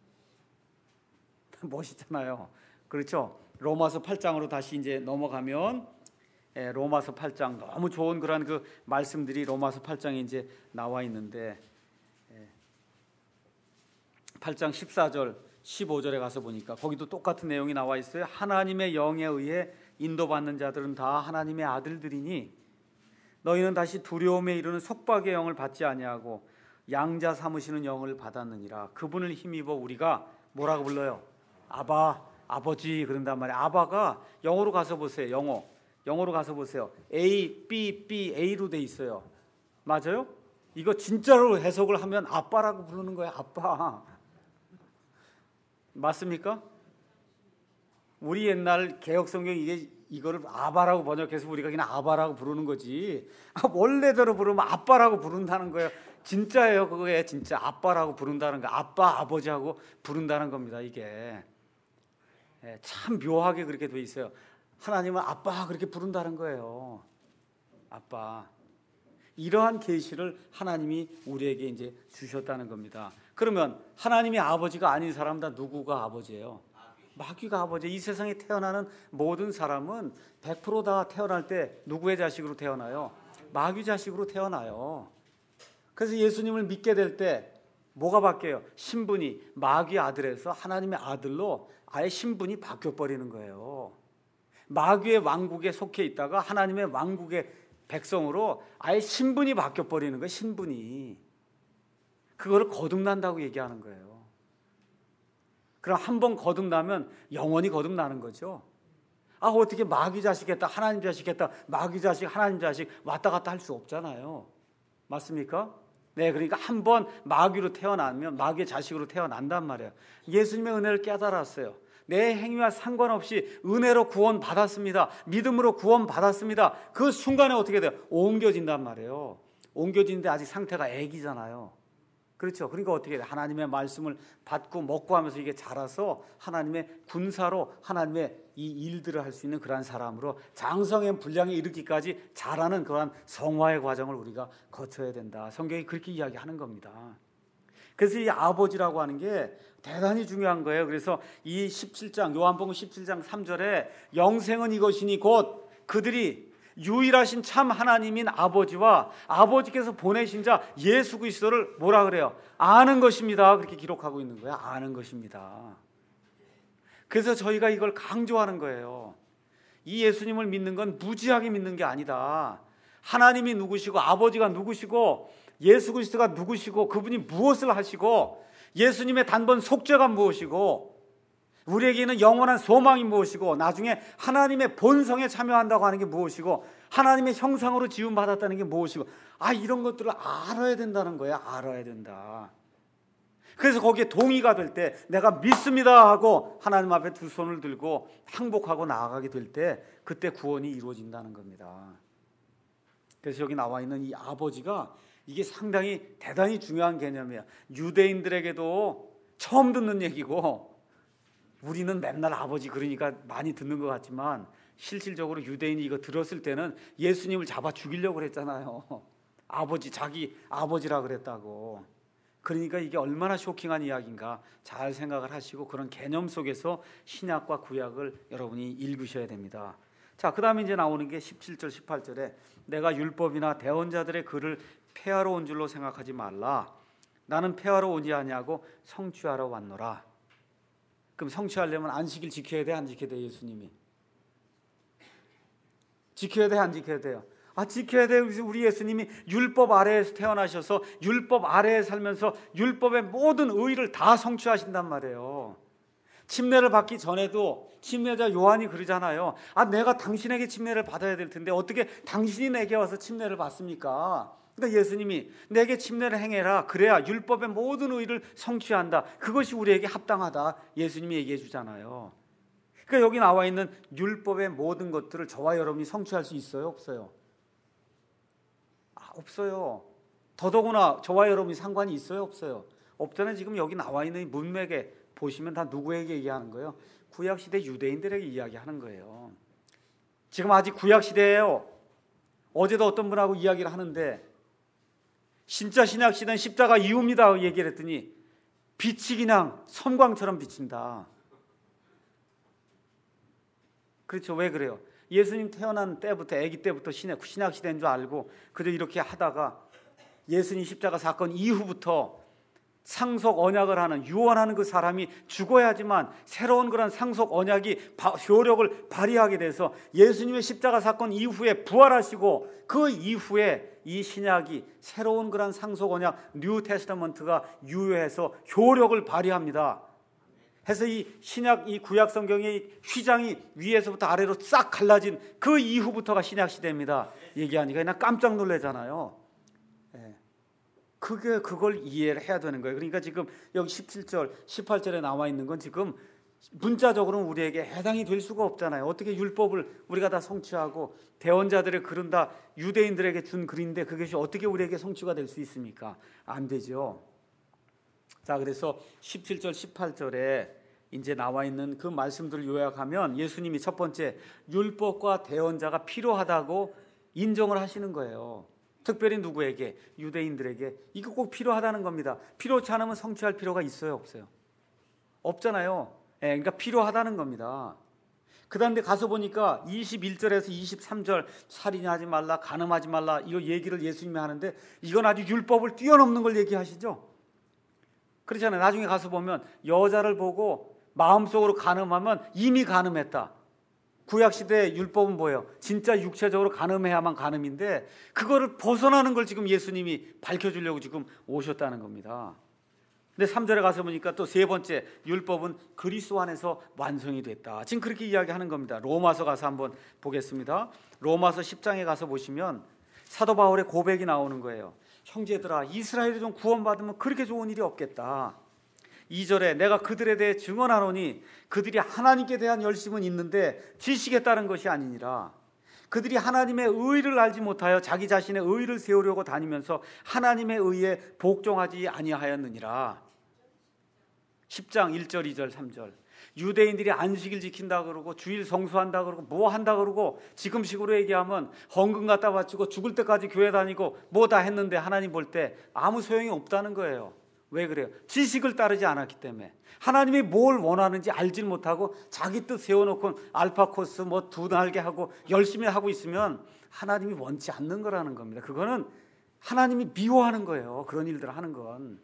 멋있잖아요. 그렇죠? 로마서 팔 장으로 다시 이제 넘어가면 예, 로마서 팔 장 너무 좋은 그런 그 말씀들이 로마서 팔 장에 이제 나와 있는데 예, 팔 장 십사 절 십오 절에 가서 보니까 거기도 똑같은 내용이 나와 있어요. 하나님의 영에 의해 인도받는 자들은 다 하나님의 아들들이니 너희는 다시 두려움에 이르는 속박의 영을 받지 아니하고 양자 삼으시는 영을 받았느니라. 그분을 힘입어 우리가 뭐라고 불러요? 아바, 아버지 그런단 말이에요. 아바가 영어로 가서 보세요. 영어. 영어로 가서 보세요. A, B, B, A로 돼 있어요. 맞아요? 이거 진짜로 해석을 하면 아빠라고 부르는 거예요. 아빠. 맞습니까? 우리 옛날 개혁성경 이게 이거를 아바라고 번역해서 우리가 그냥 아바라고 부르는 거지. 아, 원래대로 부르면 아빠라고 부른다는 거예요. 진짜예요. 그거에 진짜 아빠라고 부른다는 거. 아빠, 아버지하고 부른다는 겁니다. 이게 예, 참 묘하게 그렇게 돼 있어요. 하나님은 아빠 그렇게 부른다는 거예요. 아빠. 이러한 계시를 하나님이 우리에게 이제 주셨다는 겁니다. 그러면 하나님의 아버지가 아닌 사람 다 누구가 아버지예요? 마귀가 아버지. 이 세상에 태어나는 모든 사람은 백 퍼센트 다 태어날 때 누구의 자식으로 태어나요? 마귀 자식으로 태어나요. 그래서 예수님을 믿게 될 때 뭐가 바뀌어요? 신분이 마귀 아들에서 하나님의 아들로 아예 신분이 바뀌어버리는 거예요. 마귀의 왕국에 속해 있다가 하나님의 왕국의 백성으로 아예 신분이 바뀌어버리는 거예요. 신분이. 그거를 거듭난다고 얘기하는 거예요. 그럼 한 번 거듭나면 영원히 거듭나는 거죠. 아, 어떻게 마귀 자식했다 하나님 자식했다 마귀 자식 하나님 자식 왔다 갔다 할 수 없잖아요. 맞습니까? 네, 그러니까 한 번 마귀로 태어나면 마귀의 자식으로 태어난단 말이에요. 예수님의 은혜를 깨달았어요. 내 행위와 상관없이 은혜로 구원 받았습니다. 믿음으로 구원 받았습니다. 그 순간에 어떻게 돼요? 옮겨진단 말이에요. 옮겨지는데 아직 상태가 애기잖아요. 그렇죠. 그러니까 어떻게 돼요? 하나님의 말씀을 받고 먹고 하면서 이게 자라서 하나님의 군사로 하나님의 이 일들을 할 수 있는 그러한 사람으로 장성의 분량에 이르기까지 자라는 그러한 성화의 과정을 우리가 거쳐야 된다. 성경이 그렇게 이야기하는 겁니다. 그래서 이 아버지라고 하는 게 대단히 중요한 거예요. 그래서 이 십칠 장 요한복음 십칠 장 삼 절에 영생은 이것이니 곧 그들이 유일하신 참 하나님인 아버지와 아버지께서 보내신 자 예수 그리스도를 뭐라 그래요? 아는 것입니다. 그렇게 기록하고 있는 거예요. 아는 것입니다. 그래서 저희가 이걸 강조하는 거예요. 이 예수님을 믿는 건 무지하게 믿는 게 아니다. 하나님이 누구시고 아버지가 누구시고 예수 그리스도가 누구시고 그분이 무엇을 하시고 예수님의 단번 속죄가 무엇이고 우리에게는 영원한 소망이 무엇이고 나중에 하나님의 본성에 참여한다고 하는 게 무엇이고 하나님의 형상으로 지음받았다는 게 무엇이고 아 이런 것들을 알아야 된다는 거야. 알아야 된다. 그래서 거기에 동의가 될 때 내가 믿습니다 하고 하나님 앞에 두 손을 들고 항복하고 나아가게 될 때 그때 구원이 이루어진다는 겁니다. 그래서 여기 나와 있는 이 아버지가 이게 상당히 대단히 중요한 개념이에요. 유대인들에게도 처음 듣는 얘기고 우리는 맨날 아버지 그러니까 많이 듣는 것 같지만 실질적으로 유대인이 이거 들었을 때는 예수님을 잡아 죽이려고 그랬잖아요. 아버지, 자기 아버지라 그랬다고. 그러니까 이게 얼마나 쇼킹한 이야기인가 잘 생각을 하시고 그런 개념 속에서 신약과 구약을 여러분이 읽으셔야 됩니다. 자, 그 다음에 이제 나오는 게 십칠 절 십팔 절에 내가 율법이나 대언자들의 글을 폐하러 온 줄로 생각하지 말라. 나는 폐하러 오지 아니하고 성취하러 왔노라. 그럼 성취하려면 안식일 지켜야 돼, 안 지켜야 돼? 예수님이 지켜야 돼, 안 지켜야 돼요? 아, 지켜야 돼. 우리 예수님이 율법 아래에서 태어나셔서 율법 아래에 살면서 율법의 모든 의의를 다 성취하신단 말이에요. 침례를 받기 전에도 침례자 요한이 그러잖아요. 아, 내가 당신에게 침례를 받아야 될 텐데 어떻게 당신이 내게 와서 침례를 받습니까? 그러니까 예수님이 내게 침례를 행해라. 그래야 율법의 모든 의의를 성취한다. 그것이 우리에게 합당하다. 예수님이 얘기해 주잖아요. 그러니까 여기 나와 있는 율법의 모든 것들을 저와 여러분이 성취할 수 있어요? 없어요? 아, 없어요. 더더구나 저와 여러분이 상관이 있어요? 없어요? 없잖아요. 지금 여기 나와 있는 문맥에 보시면 다 누구에게 얘기하는 거예요? 구약시대 유대인들에게 이야기하는 거예요. 지금 아직 구약시대예요. 어제도 어떤 분하고 이야기를 하는데 진짜 신약시대는 십자가 이후입니다 얘기를 했더니 빛이 그냥 섬광처럼 비친다. 그렇죠. 왜 그래요? 예수님 태어난 때부터 아기 때부터 신약, 신약시대인 줄 알고 그저 이렇게 하다가 예수님 십자가 사건 이후부터 상속 언약을 하는 유언하는 그 사람이 죽어야지만 새로운 그런 상속 언약이 효력을 발휘하게 돼서 예수님의 십자가 사건 이후에 부활하시고 그 이후에 이 신약이 새로운 그런 상속 언약 뉴 테스터먼트가 유효해서 효력을 발휘합니다. 해서 이 신약 이 구약 성경의 휘장이 위에서부터 아래로 싹 갈라진 그 이후부터가 신약 시대입니다. 얘기하니까 그냥 깜짝 놀라잖아요. 예. 그게 그걸 이해를 해야 되는 거예요. 그러니까 지금 여기 십칠 절, 십팔 절에 나와 있는 건 지금 문자적으로는 우리에게 해당이 될 수가 없잖아요. 어떻게 율법을 우리가 다 성취하고 대언자들의 글은 다 유대인들에게 준 글인데 그것이 어떻게 우리에게 성취가 될 수 있습니까? 안 되죠. 자, 그래서 십칠 절, 십팔 절에 이제 나와 있는 그 말씀들을 요약하면 예수님이 첫 번째 율법과 대언자가 필요하다고 인정을 하시는 거예요. 특별히 누구에게? 유대인들에게. 이거 꼭 필요하다는 겁니다. 필요치 않으면 성취할 필요가 있어요? 없어요? 없잖아요. 예, 그러니까 필요하다는 겁니다. 그 다음에 가서 보니까 이십일 절에서 이십삼 절 살인하지 말라, 간음하지 말라 이 얘기를 예수님이 하는데 이건 아주 율법을 뛰어넘는 걸 얘기하시죠. 그렇잖아요. 나중에 가서 보면 여자를 보고 마음속으로 간음하면 이미 간음했다. 구약시대 율법은 뭐예요? 진짜 육체적으로 간음해야만 간음인데 그거를 벗어나는 걸 지금 예수님이 밝혀주려고 지금 오셨다는 겁니다. 근데 삼 절에 가서 보니까 또 세 번째 율법은 그리스도 안에서 완성이 됐다. 지금 그렇게 이야기하는 겁니다. 로마서 가서 한번 보겠습니다. 로마서 십 장에 가서 보시면 사도 바울의 고백이 나오는 거예요. 형제들아, 이스라엘이 좀 구원받으면 그렇게 좋은 일이 없겠다. 이 절에 내가 그들에 대해 증언하노니 그들이 하나님께 대한 열심은 있는데 지식에 따른 것이 아니니라. 그들이 하나님의 의를 알지 못하여 자기 자신의 의를 세우려고 다니면서 하나님의 의에 복종하지 아니하였느니라. 십 장 일 절, 이 절, 삼 절. 유대인들이 안식일 지킨다 그러고 주일 성수한다 그러고 뭐 한다 그러고 지금식으로 얘기하면 헌금 갖다 바치고 죽을 때까지 교회 다니고 뭐 다 했는데 하나님 볼 때 아무 소용이 없다는 거예요. 왜 그래요? 지식을 따르지 않았기 때문에. 하나님이 뭘 원하는지 알질 못하고 자기 뜻 세워놓고 알파 코스 뭐 두 날개 하고 열심히 하고 있으면 하나님이 원치 않는 거라는 겁니다. 그거는 하나님이 미워하는 거예요. 그런 일들을 하는 건.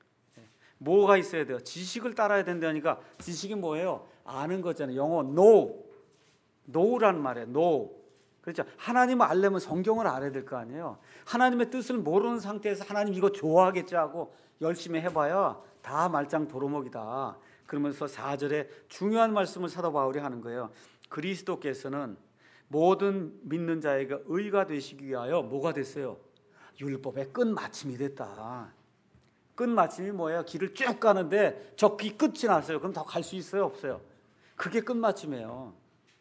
뭐가 있어야 돼요? 지식을 따라야 된다니까. 지식이 뭐예요? 아는 거잖아요. 영어 know, know라는 말이에요. know. 그렇죠. 하나님을 알려면 성경을 알아야 될 거 아니에요. 하나님의 뜻을 모르는 상태에서 하나님 이거 좋아하겠지 하고 열심히 해봐야 다 말짱 도루묵이다. 그러면서 사 절에 중요한 말씀을 사도 바울이 하는 거예요. 그리스도께서는 모든 믿는 자에게 의가 되시기 위하여 뭐가 됐어요? 율법의 끝마침이 됐다. 끝마침이 뭐예요? 길을 쭉 가는데 저 길 끝이 났어요. 그럼 더 갈 수 있어요? 없어요? 그게 끝마침이에요.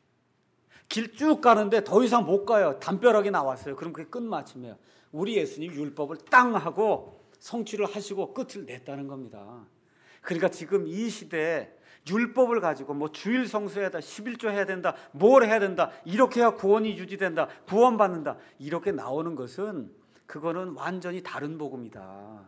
길 쭉 가는데 더 이상 못 가요. 담벼락이 나왔어요. 그럼 그게 끝마침이에요. 우리 예수님 율법을 땅 하고 성취를 하시고 끝을 냈다는 겁니다. 그러니까 지금 이 시대에 율법을 가지고 뭐 주일 성수해야 된다, 십일조 해야 된다, 뭘 해야 된다, 이렇게 해야 구원이 유지된다, 구원받는다, 이렇게 나오는 것은 그거는 완전히 다른 복음이다.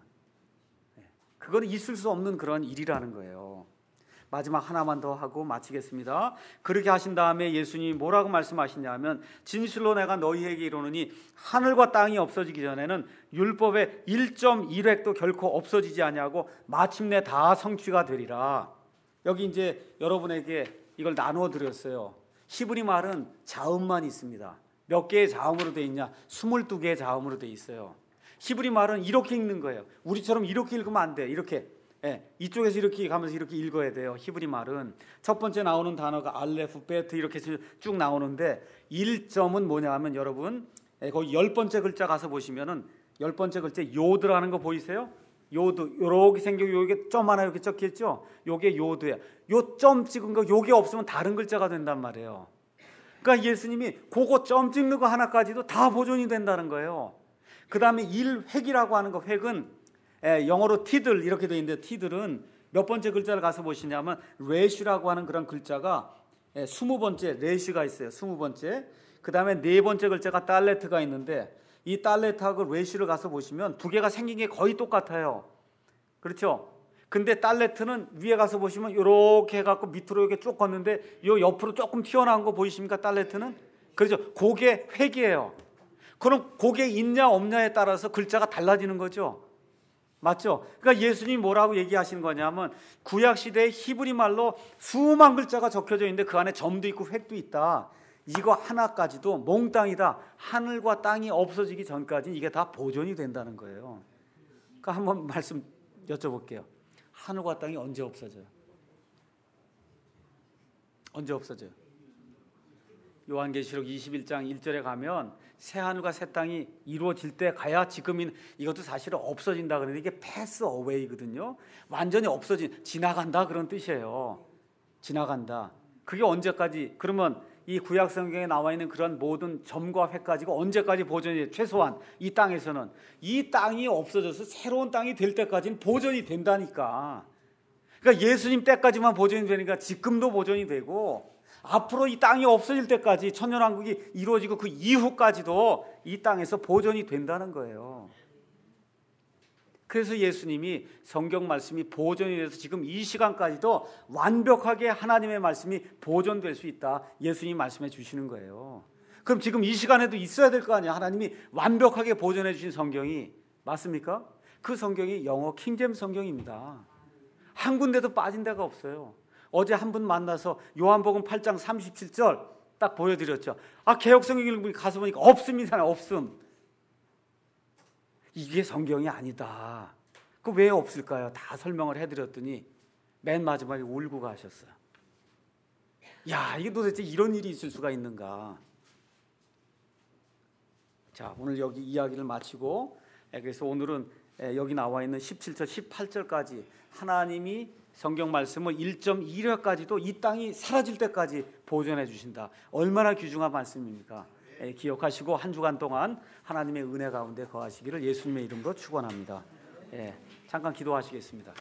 그거는 있을 수 없는 그런 일이라는 거예요. 마지막 하나만 더 하고 마치겠습니다. 그렇게 하신 다음에 예수님이 뭐라고 말씀하시냐면 진실로 내가 너희에게 이르노니 하늘과 땅이 없어지기 전에는 율법의 일 점 일 획도 결코 없어지지 아니하고 마침내 다 성취가 되리라. 여기 이제 여러분에게 이걸 나누어 드렸어요. 히브리 말은 자음만 있습니다. 몇 개의 자음으로 되어 있냐? 스물두 개의 자음으로 되어 있어요. 히브리 말은 이렇게 읽는 거예요. 우리처럼 이렇게 읽으면 안 돼. 이렇게. 예, 이쪽에서 이렇게 가면서 이렇게 읽어야 돼요. 히브리 말은 첫 번째 나오는 단어가 알레프, 베트 이렇게 쭉 나오는데 일 점은 뭐냐 하면 여러분 예, 거기 열 번째 글자 가서 보시면은 열 번째 글자 요드라는 거 보이세요? 요드 요렇게 생기고 요게 점 하나 이렇게 적혀 있죠? 요게 요드예요. 요 점 찍은 거 요게 없으면 다른 글자가 된단 말이에요. 그러니까 예수님이 그거 점 찍는 거 하나까지도 다 보존이 된다는 거예요. 그 다음에 일 획이라고 하는 거 획은 예, 영어로 티들 이렇게 되어 있는데 티들은 몇 번째 글자를 가서 보시냐면 레슈라고 하는 그런 글자가 예, 스무 번째 레슈가 있어요. 스무 번째. 그 다음에 네 번째 글자가 달레트가 있는데 이 달레트하고 레슈를 가서 보시면 두 개가 생긴 게 거의 똑같아요. 그렇죠? 근데 달레트는 위에 가서 보시면 이렇게 해갖고 밑으로 이렇게 쭉 걷는데 요 옆으로 조금 튀어나온 거 보이십니까? 달레트는? 그렇죠? 그게 획이에요. 그럼 그게 있냐 없냐에 따라서 글자가 달라지는 거죠. 맞죠? 그러니까 예수님이 뭐라고 얘기하시는 거냐면 구약 시대의 히브리 말로 수만 글자가 적혀져 있는데 그 안에 점도 있고 획도 있다. 이거 하나까지도 몽땅이다. 하늘과 땅이 없어지기 전까지 이게 다 보존이 된다는 거예요. 그러니까 한번 말씀 여쭤볼게요. 하늘과 땅이 언제 없어져요? 언제 없어져요? 요한계시록 이십일 장 일 절에 가면 새 하늘과 새 땅이 이루어질 때 가야 지금은 이것도 사실은 없어진다 그러는데 이게 패스 어웨이거든요. 완전히 없어진, 지나간다 그런 뜻이에요. 지나간다. 그게 언제까지? 그러면 이 구약 성경에 나와 있는 그런 모든 점과 획까지가 언제까지 보존이 돼? 최소한 이 땅에서는 이 땅이 없어져서 새로운 땅이 될 때까지는 보존이 된다니까. 그러니까 예수님 때까지만 보존이 되니까 지금도 보존이 되고 앞으로 이 땅이 없어질 때까지 천년왕국이 이루어지고 그 이후까지도 이 땅에서 보존이 된다는 거예요. 그래서 예수님이 성경 말씀이 보존이 돼서 지금 이 시간까지도 완벽하게 하나님의 말씀이 보존될 수 있다. 예수님이 말씀해 주시는 거예요. 그럼 지금 이 시간에도 있어야 될 거 아니에요. 하나님이 완벽하게 보존해 주신 성경이. 맞습니까? 그 성경이 영어 킹제임스 성경입니다. 한 군데도 빠진 데가 없어요. 어제 한 분 만나서 요한복음 팔 장 삼십칠 절 딱 보여드렸죠. 아, 개혁성경을 가서 보니까 없습니다. 없음. 이게 성경이 아니다. 그 왜 없을까요? 다 설명을 해드렸더니 맨 마지막에 울고 가셨어요. 야, 이게 도대체 이런 일이 있을 수가 있는가. 자, 오늘 여기 이야기를 마치고 그래서 오늘은 여기 나와 있는 십칠 절 십팔 절까지 하나님이 성경 말씀을 일 점 일 회까지도 이 땅이 사라질 때까지 보존해 주신다. 얼마나 귀중한 말씀입니까? 예, 기억하시고 한 주간 동안 하나님의 은혜 가운데 거하시기를 예수님의 이름으로 축원합니다. 예, 잠깐 기도하시겠습니다.